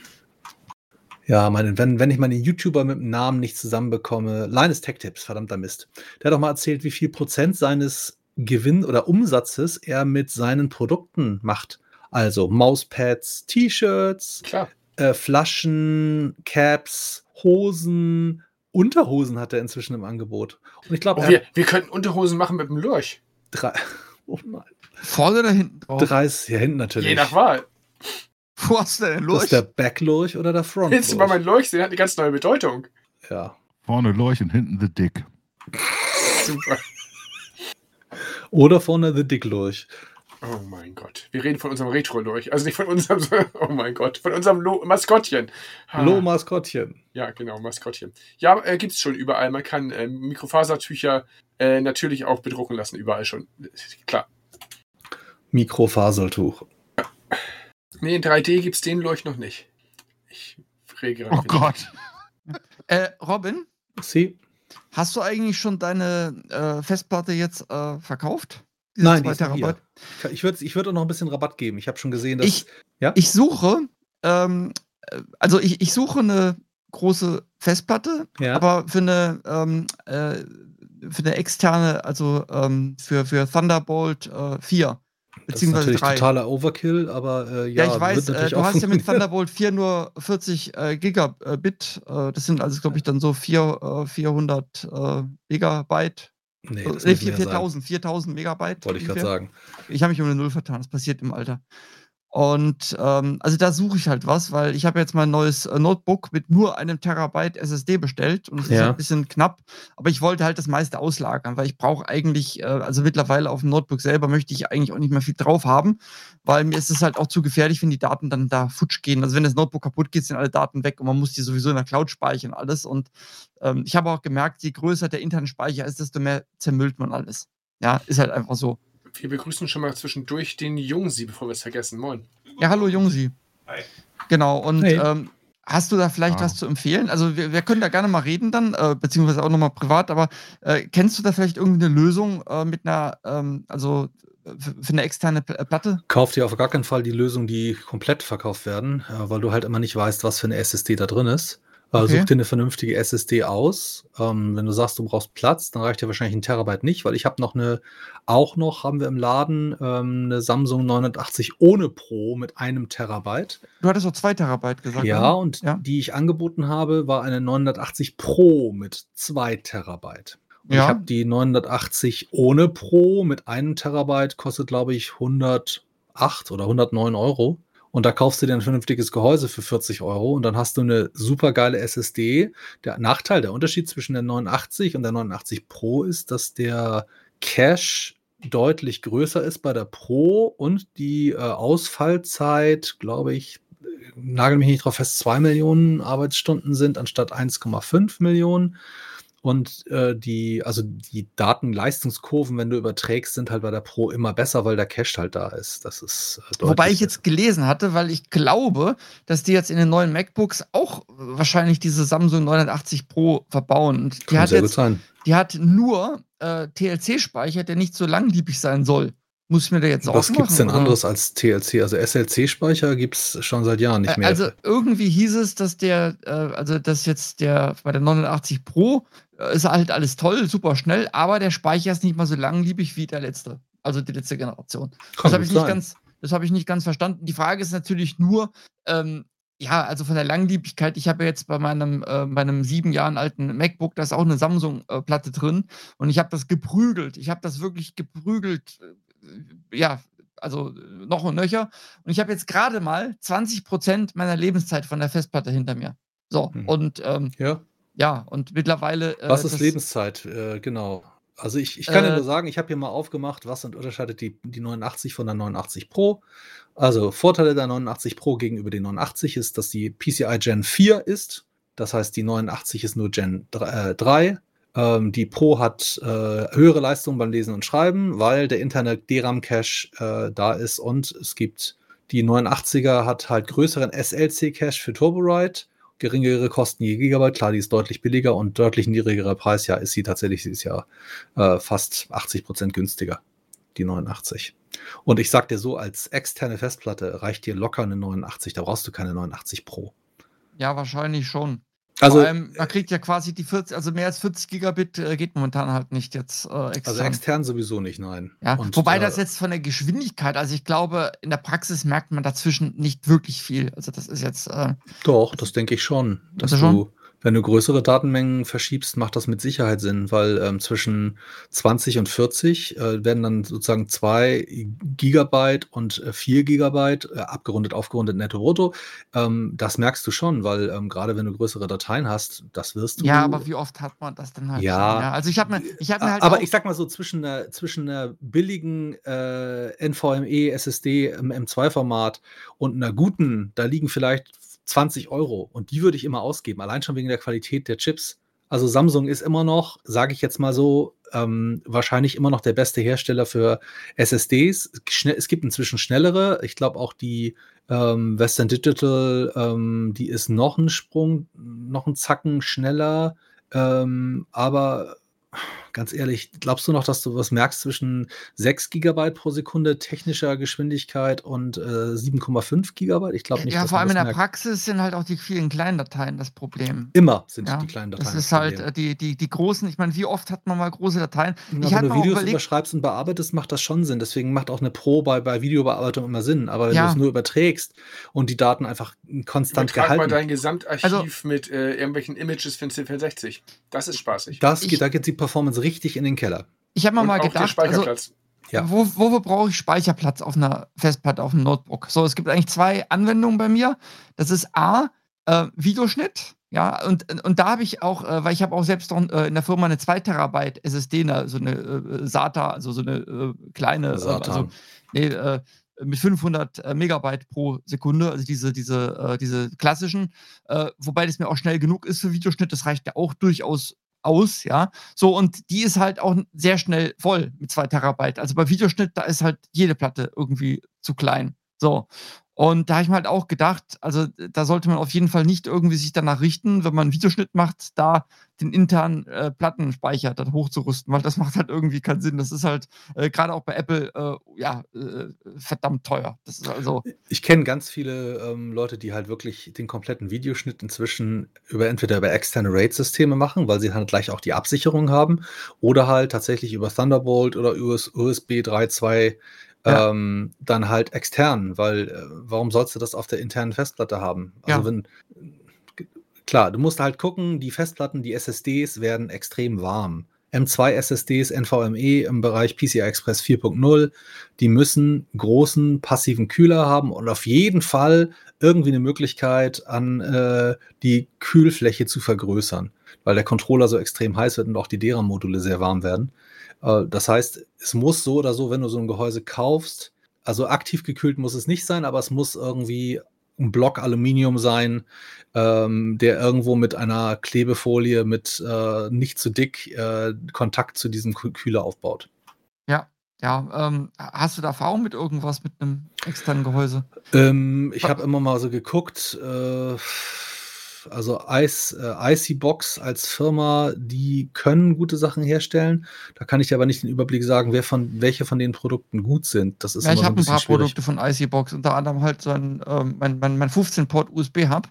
ja, meine, wenn, wenn ich meine YouTuber mit dem Namen nicht zusammenbekomme, Linus Tech Tips, verdammter Mist. Der hat doch mal erzählt, wie viel Prozent seines Gewinn oder Umsatzes er mit seinen Produkten macht. Also Mauspads, T-Shirts, Klar. äh, Flaschen, Caps, Hosen, Unterhosen hat er inzwischen im Angebot. Und ich glaube, Oh, wir, wir könnten Unterhosen machen mit dem Lurch. drei, oh nein, vorne oder hinten drauf? drei ist hier hinten natürlich. Je nach Wahl. Wo hast du denn Das los? ist der Backlurch oder der Front? Willst du mal mein Lurch sehen? Hat eine ganz neue Bedeutung. Ja. Vorne Lurch und hinten The Dick. Super. Oder vorne The Dick Lurch. Oh mein Gott. Wir reden von unserem Retro-Lurch. Also nicht von unserem, oh mein Gott, von unserem Lo Maskottchen. Ah. Lo Maskottchen. Ja, genau, Maskottchen. Ja, äh, gibt es schon überall. Man kann äh, Mikrofasertücher äh, natürlich auch bedrucken lassen, überall schon. Klar. Mikrofasertuch. Nee, in drei D gibt es den Lurch noch nicht. Ich rege Oh Gott. Äh, Robin, Sie? hast du eigentlich schon deine äh, Festplatte jetzt äh, verkauft? Diese Nein, die zwei ist noch Terabyte? hier. Ich würde ich würd auch noch ein bisschen Rabatt geben. Ich habe schon gesehen, dass. Ich, ja? ich suche, ähm, äh, also ich, ich suche eine große Festplatte, Ja. aber für eine, ähm, äh, für eine externe, also ähm, für, für Thunderbolt äh, vier, Das ist beziehungsweise natürlich drei. totaler Overkill, aber äh, ja, Ja, ich weiß, wird äh, natürlich du auch hast ja mit funktionieren. Thunderbolt vier nur vierzig äh, Gigabit. Äh, das sind also, glaube ich, dann so vier, äh, vierhundert äh, Megabyte. Nee, Äh, das nee, muss mehr sein. viertausend, viertausend Megabyte. Wollte ich gerade ungefähr. sagen. Ich habe mich um eine Null vertan, das passiert im Alter. Und ähm, also da suche ich halt was, weil ich habe jetzt mein neues äh, Notebook mit nur einem Terabyte S S D bestellt und es ist Ja. halt ein bisschen knapp, aber ich wollte halt das meiste auslagern, weil ich brauche eigentlich, äh, also mittlerweile auf dem Notebook selber möchte ich eigentlich auch nicht mehr viel drauf haben, weil mir ist es halt auch zu gefährlich, wenn die Daten dann da futsch gehen. Also wenn das Notebook kaputt geht, sind alle Daten weg und man muss die sowieso in der Cloud speichern und alles. Und ähm, ich habe auch gemerkt, je größer der interne Speicher ist, desto mehr zermüllt man alles. Ja, ist halt einfach so. Wir begrüßen schon mal zwischendurch den Jungsi, bevor wir es vergessen. Moin. Ja, hallo Jungsi. Hi. Genau, und Hey. ähm, hast du da vielleicht Ah. was zu empfehlen? Also wir, wir können da gerne mal reden dann, äh, beziehungsweise auch nochmal privat, aber äh, kennst du da vielleicht irgendwie eine Lösung äh, mit einer, ähm, also für, für eine externe Pl- äh, Platte? Kauf dir auf gar keinen Fall die Lösung, die komplett verkauft werden, äh, weil du halt immer nicht weißt, was für eine S S D da drin ist. Äh, Okay. Such dir eine vernünftige S S D aus. Ähm, wenn du sagst, du brauchst Platz, dann reicht dir wahrscheinlich ein Terabyte nicht, weil ich habe noch eine, auch noch haben wir im Laden ähm, eine Samsung neunhundertachtzig ohne Pro mit einem Terabyte. Du hattest doch zwei Terabyte gesagt. Ja, oder? und Ja. die ich angeboten habe, war eine neunhundertachtzig Pro mit zwei Terabyte. Und Ja. ich habe die neunhundertachtzig ohne Pro mit einem Terabyte, kostet glaube ich hundertacht oder hundertneun Euro. Und da kaufst du dir ein vernünftiges Gehäuse für vierzig Euro und dann hast du eine super geile S S D. Der Nachteil, der Unterschied zwischen der neunundachtzig und der neunundachtzig Pro ist, dass der Cache deutlich größer ist bei der Pro und die äh, Ausfallzeit, glaube ich, äh, nagel mich nicht drauf fest, zwei Millionen Arbeitsstunden sind anstatt eins Komma fünf Millionen. Und äh, die, also die Datenleistungskurven, wenn du überträgst, sind halt bei der Pro immer besser, weil der Cache halt da ist. Das ist äh, Wobei deutlich ich jetzt gelesen hatte, weil ich glaube, dass die jetzt in den neuen MacBooks auch wahrscheinlich diese Samsung neunhundertachtzig Pro verbauen. Und die kann hat sehr gut jetzt, sein. die hat nur äh, T L C-Speicher, der nicht so langlebig sein soll. Muss ich mir da jetzt Was ausmachen? gibt es denn oder? anderes als T L C? Also S L C-Speicher gibt es schon seit Jahren nicht Äh, mehr. Also irgendwie hieß es, dass der, äh, also dass jetzt der bei der neunhundertachtzig Pro äh, ist halt alles toll, super schnell, aber der Speicher ist nicht mal so langlebig wie der letzte, also die letzte Generation. Kann Das habe gut ich nicht sein. ganz, das habe ich nicht ganz verstanden. Die Frage ist natürlich nur, ähm, ja, also von der Langlebigkeit, ich habe ja jetzt bei meinem, äh, meinem sieben Jahren alten MacBook, da ist auch eine Samsung-Platte drin und ich habe das geprügelt. Ich habe das wirklich geprügelt, äh, ja, also äh, noch und nöcher. Und ich habe jetzt gerade mal zwanzig Prozent meiner Lebenszeit von der Festplatte hinter mir. So, Hm. und ähm, Ja. ja, und mittlerweile. Äh, Was ist das, Lebenszeit? Äh, genau. Also ich, ich kann dir Äh, nur sagen, ich habe hier mal aufgemacht, was unterscheidet die, die neunundachtzig von der neunundachtzig Pro. Also Vorteile der neunundachtzig Pro gegenüber den neunundachtzig ist, dass die P C I Gen vier ist. Das heißt, die neunundachtzig ist nur Gen drei. Ähm, die Pro hat äh, höhere Leistung beim Lesen und Schreiben, weil der interne D RAM-Cache äh, da ist und es gibt die neunundachtziger hat halt größeren S L C-Cache für TurboWrite, geringere Kosten je Gigabyte, klar, die ist deutlich billiger und deutlich niedrigerer Preis, ja, ist sie tatsächlich, sie ist ja äh, fast achtzig Prozent günstiger, die neunundachtzig. Und ich sag dir so, als externe Festplatte reicht dir locker eine neunundachtzig, da brauchst du keine neunundachtzig Pro. Ja, wahrscheinlich schon. Also, Vor allem, man kriegt ja quasi die vierzig, also mehr als vierzig Gigabit äh, geht momentan halt nicht jetzt äh, extern. Also extern sowieso nicht, nein. Ja, und, wobei äh, das jetzt von der Geschwindigkeit, also ich glaube, in der Praxis merkt man dazwischen nicht wirklich viel. Also das ist jetzt. Äh, Doch, das denke ich schon. Dass das du, schon? wenn du größere Datenmengen verschiebst, macht das mit Sicherheit Sinn, weil ähm, zwischen zwanzig und vierzig äh, werden dann sozusagen zwei Gigabyte und äh, vier Gigabyte, äh, abgerundet, aufgerundet, netto brutto. Ähm, das merkst du schon, weil ähm, gerade wenn du größere Dateien hast, das wirst du. Ja, aber wie oft hat man das denn halt Ja. schon? Ja, also ich habe mir, ich habe mir halt Aber auch, ich sag mal so, zwischen einer, zwischen einer billigen äh, NVMe S S D im M zwei Format und einer guten, da liegen vielleicht zwanzig Euro und die würde ich immer ausgeben, allein schon wegen der Qualität der Chips. Also Samsung ist immer noch, sage ich jetzt mal so, ähm, wahrscheinlich immer noch der beste Hersteller für S S Ds. Schnell, es gibt inzwischen schnellere, ich glaube auch die ähm, Western Digital, ähm, die ist noch einen Sprung, noch einen Zacken schneller, ähm, aber ganz ehrlich, glaubst du noch, dass du was merkst zwischen sechs Gigabyte pro Sekunde technischer Geschwindigkeit und äh, sieben Komma fünf Gigabyte? Ich glaube nicht, ja, dass vor man allem in das der merkt. Praxis sind halt auch die vielen kleinen Dateien das Problem. Immer sind Ja, die kleinen Dateien das das ist halt Problem. äh, die, die, die großen, ich meine, wie oft hat man mal große Dateien? Ja, Ich wenn hatte du mir auch Videos überlegt, überschreibst und bearbeitest, macht das schon Sinn. Deswegen macht auch eine Pro bei, bei Videobearbeitung immer Sinn. Aber wenn Ja. du es nur überträgst und die Daten einfach konstant Übertrag mal gehalten, dein Gesamtarchiv Also- mit äh, irgendwelchen Images für den C vierhundertsechzig. Das ist spaßig. das Ich- geht, da geht die Performance richtig in den Keller. ich habe mir Und mal auch der gedacht, also Speicherplatz. Ja. Wo, wofür brauche ich Speicherplatz auf einer Festplatte, auf einem Notebook? So, es gibt eigentlich zwei Anwendungen bei mir. Das ist A, äh, Videoschnitt. Ja, und, und da habe ich auch, äh, weil ich habe auch selbst noch, äh, in der Firma eine zwei Terabyte S S D, ne, so eine äh, SATA, also so eine äh, kleine, äh, SATA. also nee, äh, mit fünfhundert äh, Megabyte pro Sekunde, also diese, diese, äh, diese klassischen, äh, wobei das mir auch schnell genug ist für Videoschnitt, das reicht ja auch durchaus aus, ja. So, und die ist halt auch sehr schnell voll mit zwei Terabyte. Also bei Videoschnitt, da ist halt jede Platte irgendwie zu klein. So. Und da habe ich mir halt auch gedacht, also da sollte man auf jeden Fall nicht irgendwie sich danach richten, wenn man einen Videoschnitt macht, da den internen äh, Plattenspeicher dann hochzurüsten, weil das macht halt irgendwie keinen Sinn. Das ist halt äh, gerade auch bei Apple äh, ja äh, verdammt teuer. Das ist also Ich kenne ganz viele ähm, Leute, die halt wirklich den kompletten Videoschnitt inzwischen über entweder über externe RAID-Systeme machen, weil sie dann gleich auch die Absicherung haben, oder halt tatsächlich über Thunderbolt oder U S B drei Punkt zwei Ja. ähm, dann halt extern, weil äh, warum sollst du das auf der internen Festplatte haben? Also Ja. wenn klar, du musst halt gucken, die Festplatten, die S S Ds werden extrem warm. M zwei S S Ds, NVMe im Bereich P C I Express vier Punkt null, die müssen großen passiven Kühler haben und auf jeden Fall irgendwie eine Möglichkeit an äh, die Kühlfläche zu vergrößern, weil der Controller so extrem heiß wird und auch die D RAM-Module sehr warm werden. Äh, das heißt, es muss so oder so, wenn du so ein Gehäuse kaufst, also aktiv gekühlt muss es nicht sein, aber es muss irgendwie ein Block Aluminium sein, ähm, der irgendwo mit einer Klebefolie mit äh, nicht zu dick äh, Kontakt zu diesem Kü- Kühler aufbaut. ja, ja. Ähm, hast du da Erfahrung mit irgendwas mit einem externen Gehäuse? Ähm, ich habe immer mal so geguckt, äh, also Ice, äh, Icybox als Firma, die können gute Sachen herstellen. Da kann ich aber nicht den Überblick sagen, wer von, welche von den Produkten gut sind. Das ist Ja, immer ich so ein habe ein bisschen paar schwierig. Produkte von Icybox, unter anderem halt so ein, ähm, mein, mein, mein fünfzehn Port U S B-Hub.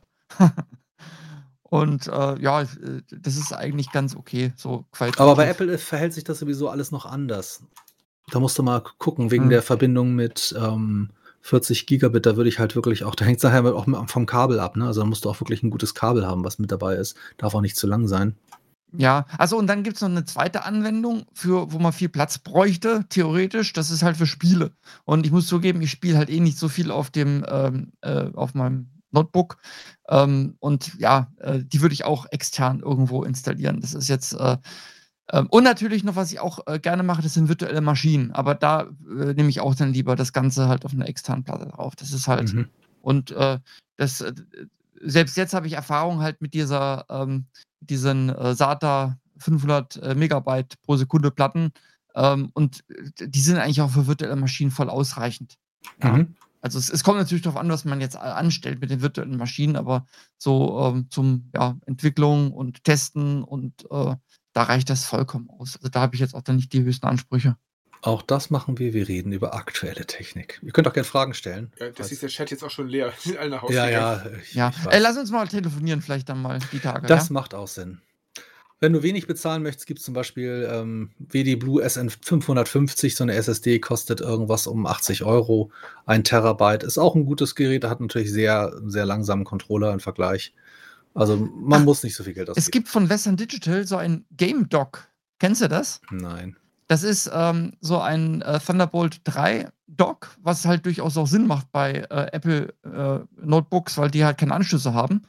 Und äh, ja, äh, das ist eigentlich ganz okay, so qualitativ. Aber bei Apple verhält sich das sowieso alles noch anders. Da musst du mal gucken, wegen Hm. der Verbindung mit, ähm, vierzig Gigabit, da würde ich halt wirklich auch, da hängt es nachher auch vom Kabel ab, ne? Also da musst du auch wirklich ein gutes Kabel haben, was mit dabei ist. Darf auch nicht zu lang sein. Ja, also und dann gibt es noch eine zweite Anwendung, für wo man viel Platz bräuchte, theoretisch. Das ist halt für Spiele. Und ich muss zugeben, ich spiele halt eh nicht so viel auf dem, ähm, äh, auf meinem Notebook. Ähm, und ja, äh, die würde ich auch extern irgendwo installieren. Das ist jetzt, äh, ähm, und natürlich noch, was ich auch äh, gerne mache, das sind virtuelle Maschinen. Aber da äh, nehme ich auch dann lieber das Ganze halt auf einer externen Platte drauf. Das ist halt, Mhm. und äh, das, äh, selbst jetzt habe ich Erfahrung halt mit dieser, ähm, diesen äh, SATA fünfhundert äh, Megabyte pro Sekunde Platten. Ähm, und äh, die sind eigentlich auch für virtuelle Maschinen voll ausreichend. Ja. Mhm. Also es, es kommt natürlich darauf an, was man jetzt anstellt mit den virtuellen Maschinen, aber so ähm, zum ja, Entwicklung und Testen und äh, da reicht das vollkommen aus. Also da habe ich jetzt auch dann nicht die höchsten Ansprüche. Auch das machen wir. Wir reden über aktuelle Technik. Ihr könnt auch gerne Fragen stellen. Ja, das Falls- ist der Chat jetzt auch schon leer. Die sind alle nach Hause ja, gegangen. ja, ich, Ja, ich weiß. äh, lass uns mal telefonieren vielleicht dann mal die Tage. Das ja? macht auch Sinn. Wenn du wenig bezahlen möchtest, gibt es zum Beispiel ähm, W D Blue S N fünfhundertfünfzig, so eine S S D kostet irgendwas um achtzig Euro. Ein Terabyte ist auch ein gutes Gerät, hat natürlich sehr, sehr langsamen Controller im Vergleich. Also man Ach, muss nicht so viel Geld ausgeben. Es gibt von Western Digital so ein Game Dock. Kennst du das? Nein. Das ist ähm, so ein äh, Thunderbolt drei Dock, was halt durchaus auch Sinn macht bei äh, Apple äh, Notebooks, weil die halt keine Anschlüsse haben.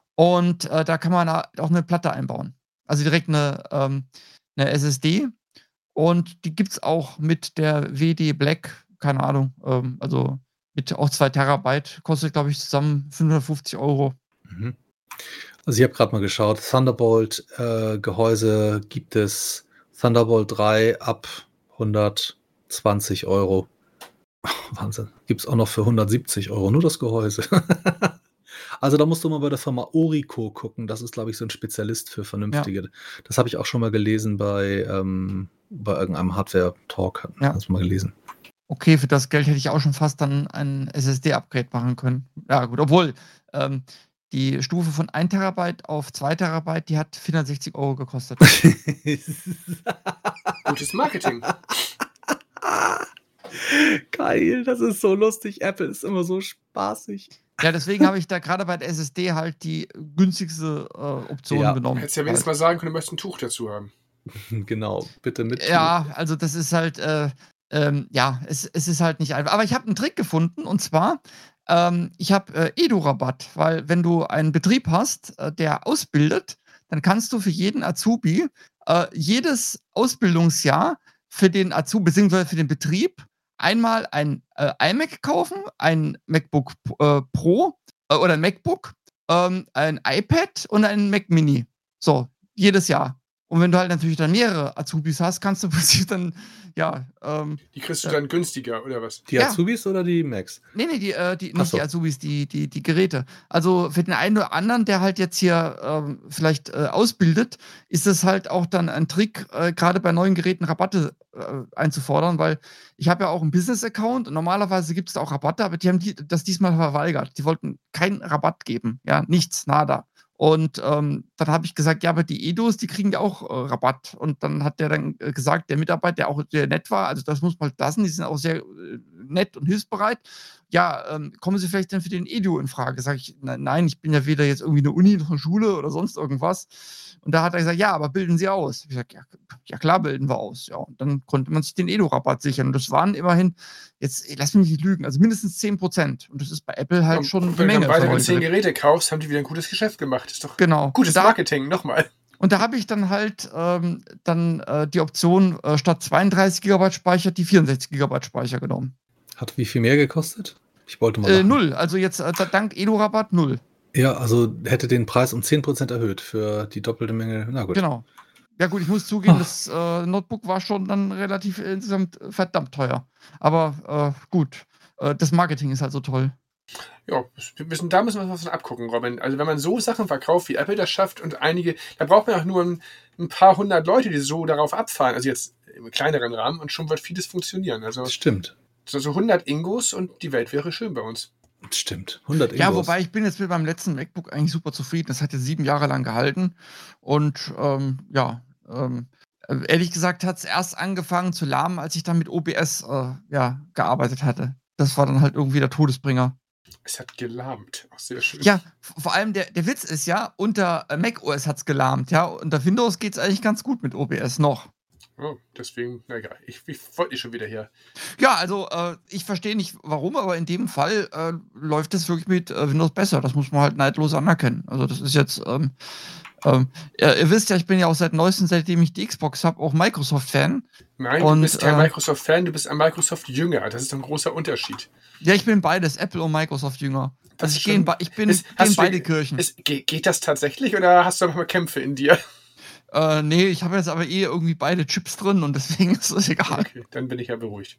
Und äh, da kann man auch eine Platte einbauen. Also direkt eine, ähm, eine S S D. Und die gibt es auch mit der W D Black, keine Ahnung, ähm, also mit auch zwei Terabyte. Kostet, glaube ich, zusammen fünfhundertfünfzig Euro. Mhm. Also ich habe gerade mal geschaut, Thunderbolt-Gehäuse äh, gibt es Thunderbolt drei ab hundertzwanzig Euro. Wahnsinn. Gibt es auch noch für hundertsiebzig Euro, nur das Gehäuse. Also da musst du mal bei der Firma Orico gucken. Das ist, glaube ich, so ein Spezialist für vernünftige. Ja. Das habe ich auch schon mal gelesen bei, ähm, bei irgendeinem Hardware-Talk. Ja. Hast du mal gelesen. Okay, für das Geld hätte ich auch schon fast dann ein S S D-Upgrade machen können. Ja gut, obwohl ähm, die Stufe von ein Terabyte auf zwei Terabyte, die hat vierhundertsechzig Euro gekostet. Gutes Marketing. Geil, das ist so lustig. Apple ist immer so spaßig. Ja, deswegen habe ich da gerade bei der S S D halt die günstigste äh, Option Ja. genommen. Hättest ja wenigstens halt. mal sagen können, du möchtest ein Tuch dazu haben. Genau, bitte mit. Ja, also das ist halt, äh, ähm, ja, es, es ist halt nicht einfach. Aber ich habe einen Trick gefunden und zwar, ähm, ich habe äh, Edu-Rabatt, weil wenn du einen Betrieb hast, äh, der ausbildet, dann kannst du für jeden Azubi äh, jedes Ausbildungsjahr für den Azubi, beziehungsweise für den Betrieb, einmal ein äh, iMac kaufen, ein MacBook äh, Pro äh, oder ein MacBook, ähm, ein iPad und ein Mac Mini. So, jedes Jahr. Und wenn du halt natürlich dann mehrere Azubis hast, kannst du plötzlich dann, ja, ähm, Die kriegst du Ja. dann günstiger, oder was? Die Ja. Azubis oder die Macs? nee, nee, die, äh, die Ach nicht so. die Azubis, die, die, die Geräte. Also für den einen oder anderen, der halt jetzt hier ähm, vielleicht äh, ausbildet, ist es halt auch dann ein Trick, äh, gerade bei neuen Geräten Rabatte äh, einzufordern, weil ich habe ja auch einen Business-Account und normalerweise gibt es da auch Rabatte, aber die haben die, das diesmal verweigert. Die wollten keinen Rabatt geben, ja, nichts, nada. Und ähm, dann habe ich gesagt, ja, aber die Edos, die kriegen ja auch äh, Rabatt. Und dann hat der dann äh, gesagt, der Mitarbeiter, der auch sehr nett war, also das muss man halt lassen, die sind auch sehr äh, nett und hilfsbereit. Ja, ähm, kommen Sie vielleicht dann für den Edu in Frage? Sag ich, na, nein, ich bin ja weder jetzt irgendwie eine Uni noch eine Schule oder sonst irgendwas. Und da hat er gesagt, ja, aber bilden Sie aus. Ich gesagt, ja, ja klar bilden wir aus. Ja, und dann konnte man sich den Edu-Rabatt sichern. Und das waren immerhin, jetzt lass mich nicht lügen, also mindestens zehn Prozent. Und das ist bei Apple halt Und schon eine wenn du Menge. dann weitere für zehn Leute. Geräte kaufst, haben die wieder ein gutes Geschäft gemacht. Ist doch Genau. gutes Und da- Marketing, nochmal. Und da habe ich dann halt ähm, dann äh, die Option äh, statt zweiunddreißig Gigabyte Speicher die vierundsechzig Gigabyte Speicher genommen. Hat wie viel mehr gekostet? Ich wollte mal Äh, lachen. null. Also jetzt äh, dank Edu-Rabatt null. Ja, also hätte den Preis um zehn Prozent erhöht für die doppelte Menge. Na gut. Genau. Ja gut, ich muss zugeben, Ach. das äh, Notebook war schon dann relativ äh, insgesamt verdammt teuer. Aber äh, gut, äh, das Marketing ist halt so toll. Ja, wir müssen, da müssen wir was von abgucken, Robin. Also wenn man so Sachen verkauft, wie Apple das schafft und einige, da braucht man auch nur ein, ein paar hundert Leute, die so darauf abfahren, also jetzt im kleineren Rahmen, und schon wird vieles funktionieren. Also Das stimmt. so so hundert Ingos und die Welt wäre schön bei uns. Das stimmt. hundert Ja, Ingos. wobei ich bin jetzt mit meinem letzten MacBook eigentlich super zufrieden. Das hat jetzt sieben Jahre lang gehalten. Und ähm, ja, ähm, äh, ehrlich gesagt hat es erst angefangen zu lahmen, als ich dann mit O B S äh, ja, gearbeitet hatte. das war dann halt irgendwie der Todesbringer. Es hat gelahmt. Auch sehr schön. Ja, v- vor allem der, der Witz ist ja, unter äh, macOS hat's gelahmt, ja. Unter Windows geht's eigentlich ganz gut mit O B S noch. Oh, deswegen, na egal. Ich, ich wollte nicht schon wieder hier. Ja, also äh, ich verstehe nicht warum, aber in dem Fall äh, läuft es wirklich mit äh, Windows besser. Das muss man halt neidlos anerkennen. Also das ist jetzt, ähm, ähm, ihr, ihr wisst ja, ich bin ja auch seit neuestem, seitdem ich die Xbox habe, auch Microsoft-Fan. Nein, Und, du bist kein äh, Microsoft-Fan, du bist ein Microsoft-Jünger. Das ist ein großer Unterschied. Ja, ich bin beides, Apple und Microsoft-Jünger. Das Also ist ich, geh in, schon- be- ich bin, Ist- geh hast in du- beide Kirchen. Ist, ge- geht das tatsächlich oder hast du noch mal Kämpfe in dir? Äh, nee, ich habe jetzt aber eh irgendwie beide Chips drin und deswegen ist es egal. Okay, dann bin ich ja beruhigt.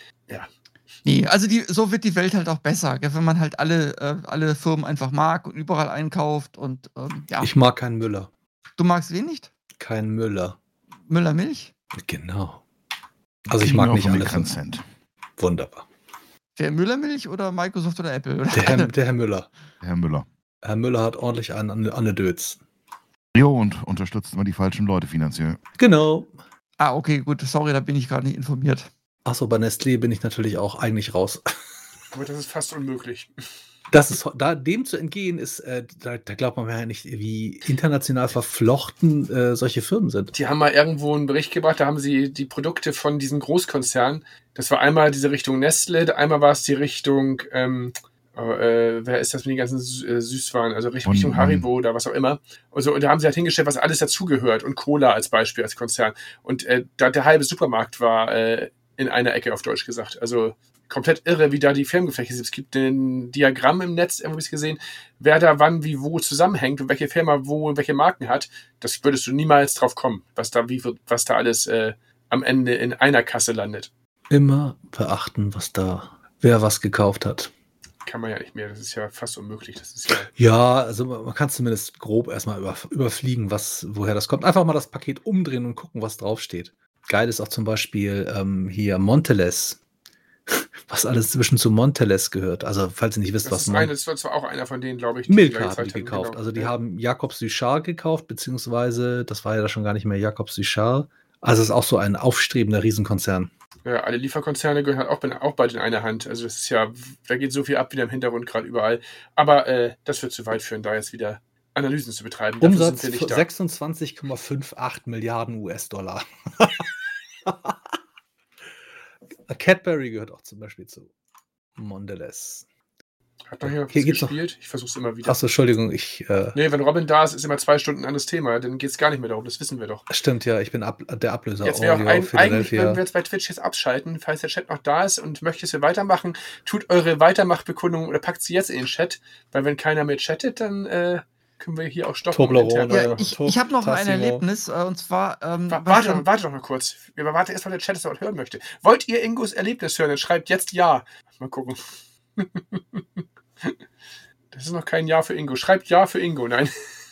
Nee, also die, so wird die Welt halt auch besser, gell, wenn man halt alle, äh, alle Firmen einfach mag und überall einkauft und ähm, ja. Ich mag keinen Müller. Du magst wen nicht? Kein Müller. Müller Milch? Genau. Also ich mag nicht alle Grand Firmen. Cent. Wunderbar. Wer Müller Milch oder Microsoft oder Apple? Oder Der Herr, der Herr Müller. Herr Müller. Herr Müller hat ordentlich einen an, an der Dötz. Jo, und unterstützt immer die falschen Leute finanziell. Genau. Ah, okay, gut, sorry, da bin ich gerade nicht informiert. Achso, bei Nestlé bin ich natürlich auch eigentlich raus. Aber das ist fast unmöglich. Das ist, da, dem zu entgehen ist, äh, da, da glaubt man ja nicht, wie international verflochten äh, solche Firmen sind. Die haben mal irgendwo einen Bericht gebracht, da haben sie die Produkte von diesen Großkonzernen, das war einmal diese Richtung Nestle, einmal war es die Richtung, ähm, oh, äh, wer ist das mit den ganzen Sü- äh, Süßwaren, also Richtung Und- Haribo oder was auch immer. Also, und da haben sie halt hingestellt, was alles dazugehört und Cola als Beispiel, als Konzern. Und äh, da der halbe Supermarkt war äh, in einer Ecke, auf Deutsch gesagt. Also komplett irre, wie da die Firmengeflechte sind. Es gibt ein Diagramm im Netz, irgendwo habe ich gesehen, wer da wann, wie, wo zusammenhängt und welche Firma wo welche Marken hat. Das würdest du niemals drauf kommen, was da, wie, was da alles äh, am Ende in einer Kasse landet. Immer beachten, was da, wer was gekauft hat. Kann man ja nicht mehr. Das ist ja fast unmöglich. Das ist ja. Ja, also man man kann zumindest grob erstmal über, überfliegen, was, woher das kommt. Einfach mal das Paket umdrehen und gucken, was draufsteht. Geil ist auch zum Beispiel ähm, hier Montelez, was alles zwischen zu Montelez gehört. Also, falls ihr nicht wisst, Das was ist, eine, das war zwar auch einer von denen, glaube ich, Milka da haben die gezeigt haben, gekauft. genau. Also, die Ja. haben Jacobs Duchard gekauft, beziehungsweise, das war ja da schon gar nicht mehr Jacobs Duchard. Also, es ist auch so ein aufstrebender Riesenkonzern. Ja, alle Lieferkonzerne gehören halt auch, bei- auch bald in einer Hand. Also das ist ja, da geht so viel ab wieder im Hintergrund gerade überall. Aber äh, das wird zu weit führen, da jetzt wieder Analysen zu betreiben. Dafür Umsatz sind wir nicht da. sechsundzwanzig Komma achtundfünfzig Milliarden U S-Dollar. Cadbury gehört auch zum Beispiel zu Mondelez. Hat noch jemand Hier was geht's noch. gespielt? Ich versuch's immer wieder. Achso, Entschuldigung, ich. Äh, Nee, wenn Robin da ist, ist immer zwei Stunden ein anderes Thema. Dann geht's gar nicht mehr darum, das wissen wir doch. Stimmt, ja, ich bin ab, der Ablöser. Jetzt wäre auch Audio, ein, eigentlich, Philadelphia. würden wir jetzt bei Twitch jetzt abschalten, falls der Chat noch da ist und möchte, dass wir weitermachen, tut eure Weitermachbekundung oder packt sie jetzt in den Chat, weil wenn keiner mehr chattet, dann äh, können wir hier auch stoppen. Toblerone. intern Ja, Ja, weitermachen. ich, Top, ich habe noch ein Tassimo. Erlebnis, äh, und zwar. Ähm, Wa- was Warte dann- doch, warte doch mal kurz. Wir warten erst mal, der Chat das dort hören möchte. Wollt ihr Ingos Erlebnis hören? Dann schreibt jetzt Ja. Mal gucken. Das ist noch kein Ja für Ingo. Schreibt Ja für Ingo. Nein.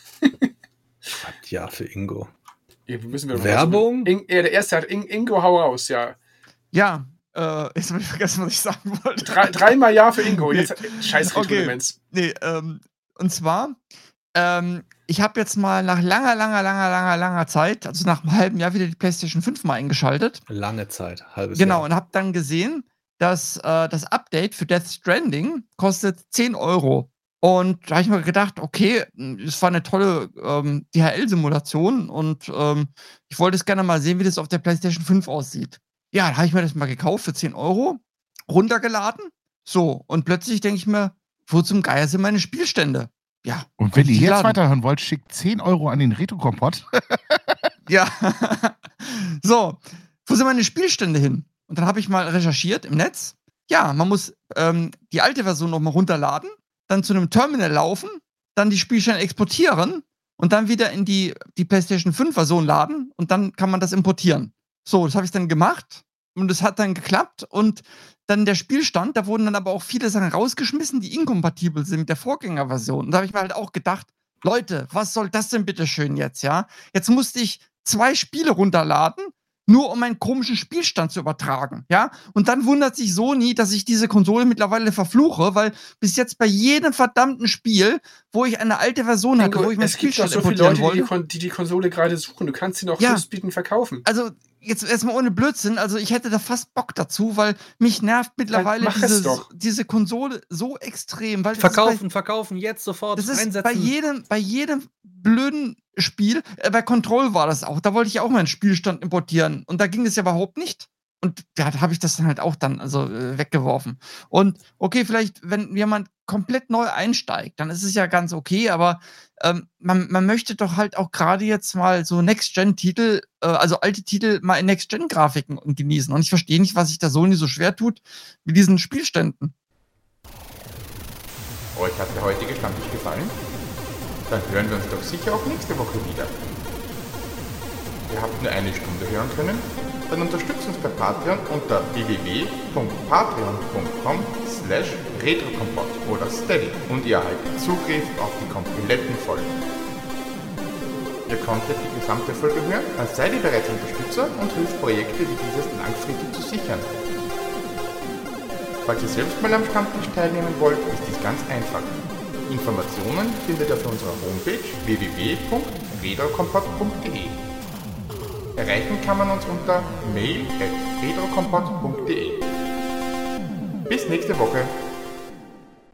Ja, für Ingo. Hier müssen wir noch Werbung? In, ja, der erste hat In, Ingo, hau raus, ja. Ja, äh, jetzt habe ich vergessen, was ich sagen wollte. Drei, dreimal Ja für Ingo. Nee. Jetzt, scheiß Okay. Retro-Demenz. Nee, ähm, und zwar, ähm, ich habe jetzt mal nach langer, langer, langer, langer, langer Zeit, also nach einem halben Jahr, wieder die PlayStation fünf mal eingeschaltet. Lange Zeit, halbes Genau, Jahr. und habe dann gesehen, dass äh, das Update für Death Stranding kostet zehn Euro. Und da habe ich mir gedacht, okay, es war eine tolle ähm, D H L-Simulation und ähm, ich wollte es gerne mal sehen, wie das auf der PlayStation fünf aussieht. Ja, da habe ich mir das mal gekauft für zehn Euro, runtergeladen. So, und plötzlich denke ich mir, wo zum Geier sind meine Spielstände? Ja. Und wenn konnte ihr ich jetzt laden. weiterhören wollt, schickt zehn Euro an den Retro-Kompott. Ja. So, wo sind meine Spielstände hin? Und dann habe ich mal recherchiert im Netz. Ja, man muss ähm, die alte Version nochmal runterladen, dann zu einem Terminal laufen, dann die Spielstände exportieren und dann wieder in die, die PlayStation fünf Version laden und dann kann man das importieren. So, das habe ich dann gemacht und es hat dann geklappt und dann der Spielstand, da wurden dann aber auch viele Sachen rausgeschmissen, die inkompatibel sind mit der Vorgängerversion. Und da habe ich mir halt auch gedacht, Leute, was soll das denn bitte schön jetzt, ja? Jetzt musste ich zwei Spiele runterladen, nur um einen komischen Spielstand zu übertragen, ja? Und dann wundert sich Sony, dass ich diese Konsole mittlerweile verfluche, weil bis jetzt bei jedem verdammten Spiel, wo ich eine alte Version hatte, Ingo, wo ich meinen es gibt doch Spielstand so viele importieren Leute, die die, wollte, Kon- die die Konsole gerade suchen. Du kannst sie noch Ja. höchstbietend verkaufen. also jetzt erstmal ohne Blödsinn, also ich hätte da fast Bock dazu, weil mich nervt mittlerweile mach es diese, doch. diese Konsole so extrem. Weil das Verkaufen, ist verkaufen, jetzt sofort bei, das ist einsetzen. bei jedem, bei jedem blöden Spiel, äh, bei Control war das auch, da wollte ich auch meinen Spielstand importieren und da ging es ja überhaupt nicht. Und da habe ich das dann halt auch dann also äh, weggeworfen. Und okay, vielleicht, wenn jemand komplett neu einsteigt, dann ist es ja ganz okay, aber ähm, man, man möchte doch halt auch gerade jetzt mal so Next-Gen-Titel, äh, also alte Titel mal in Next-Gen-Grafiken genießen. Und ich verstehe nicht, was sich da Sony so schwer tut mit diesen Spielständen. Euch hat der heutige Stammtisch gefallen? Dann hören wir uns doch sicher auch nächste Woche wieder. Ihr habt nur eine Stunde hören können? Dann unterstützt uns bei Patreon unter w w w punkt patreon punkt com slash retrokompott oder steady und ihr erhaltet Zugriff auf die kompletten Folgen. Ihr konntet die gesamte Folge hören, dann seid ihr bereits Unterstützer und hilft Projekte wie dieses langfristig zu sichern. Falls ihr selbst mal am Stammtisch teilnehmen wollt, ist dies ganz einfach. Informationen findet ihr auf unserer Homepage w w w punkt retrokompott punkt d e. Erreichen kann man uns unter mail at retrokompott punkt d e. Bis nächste Woche.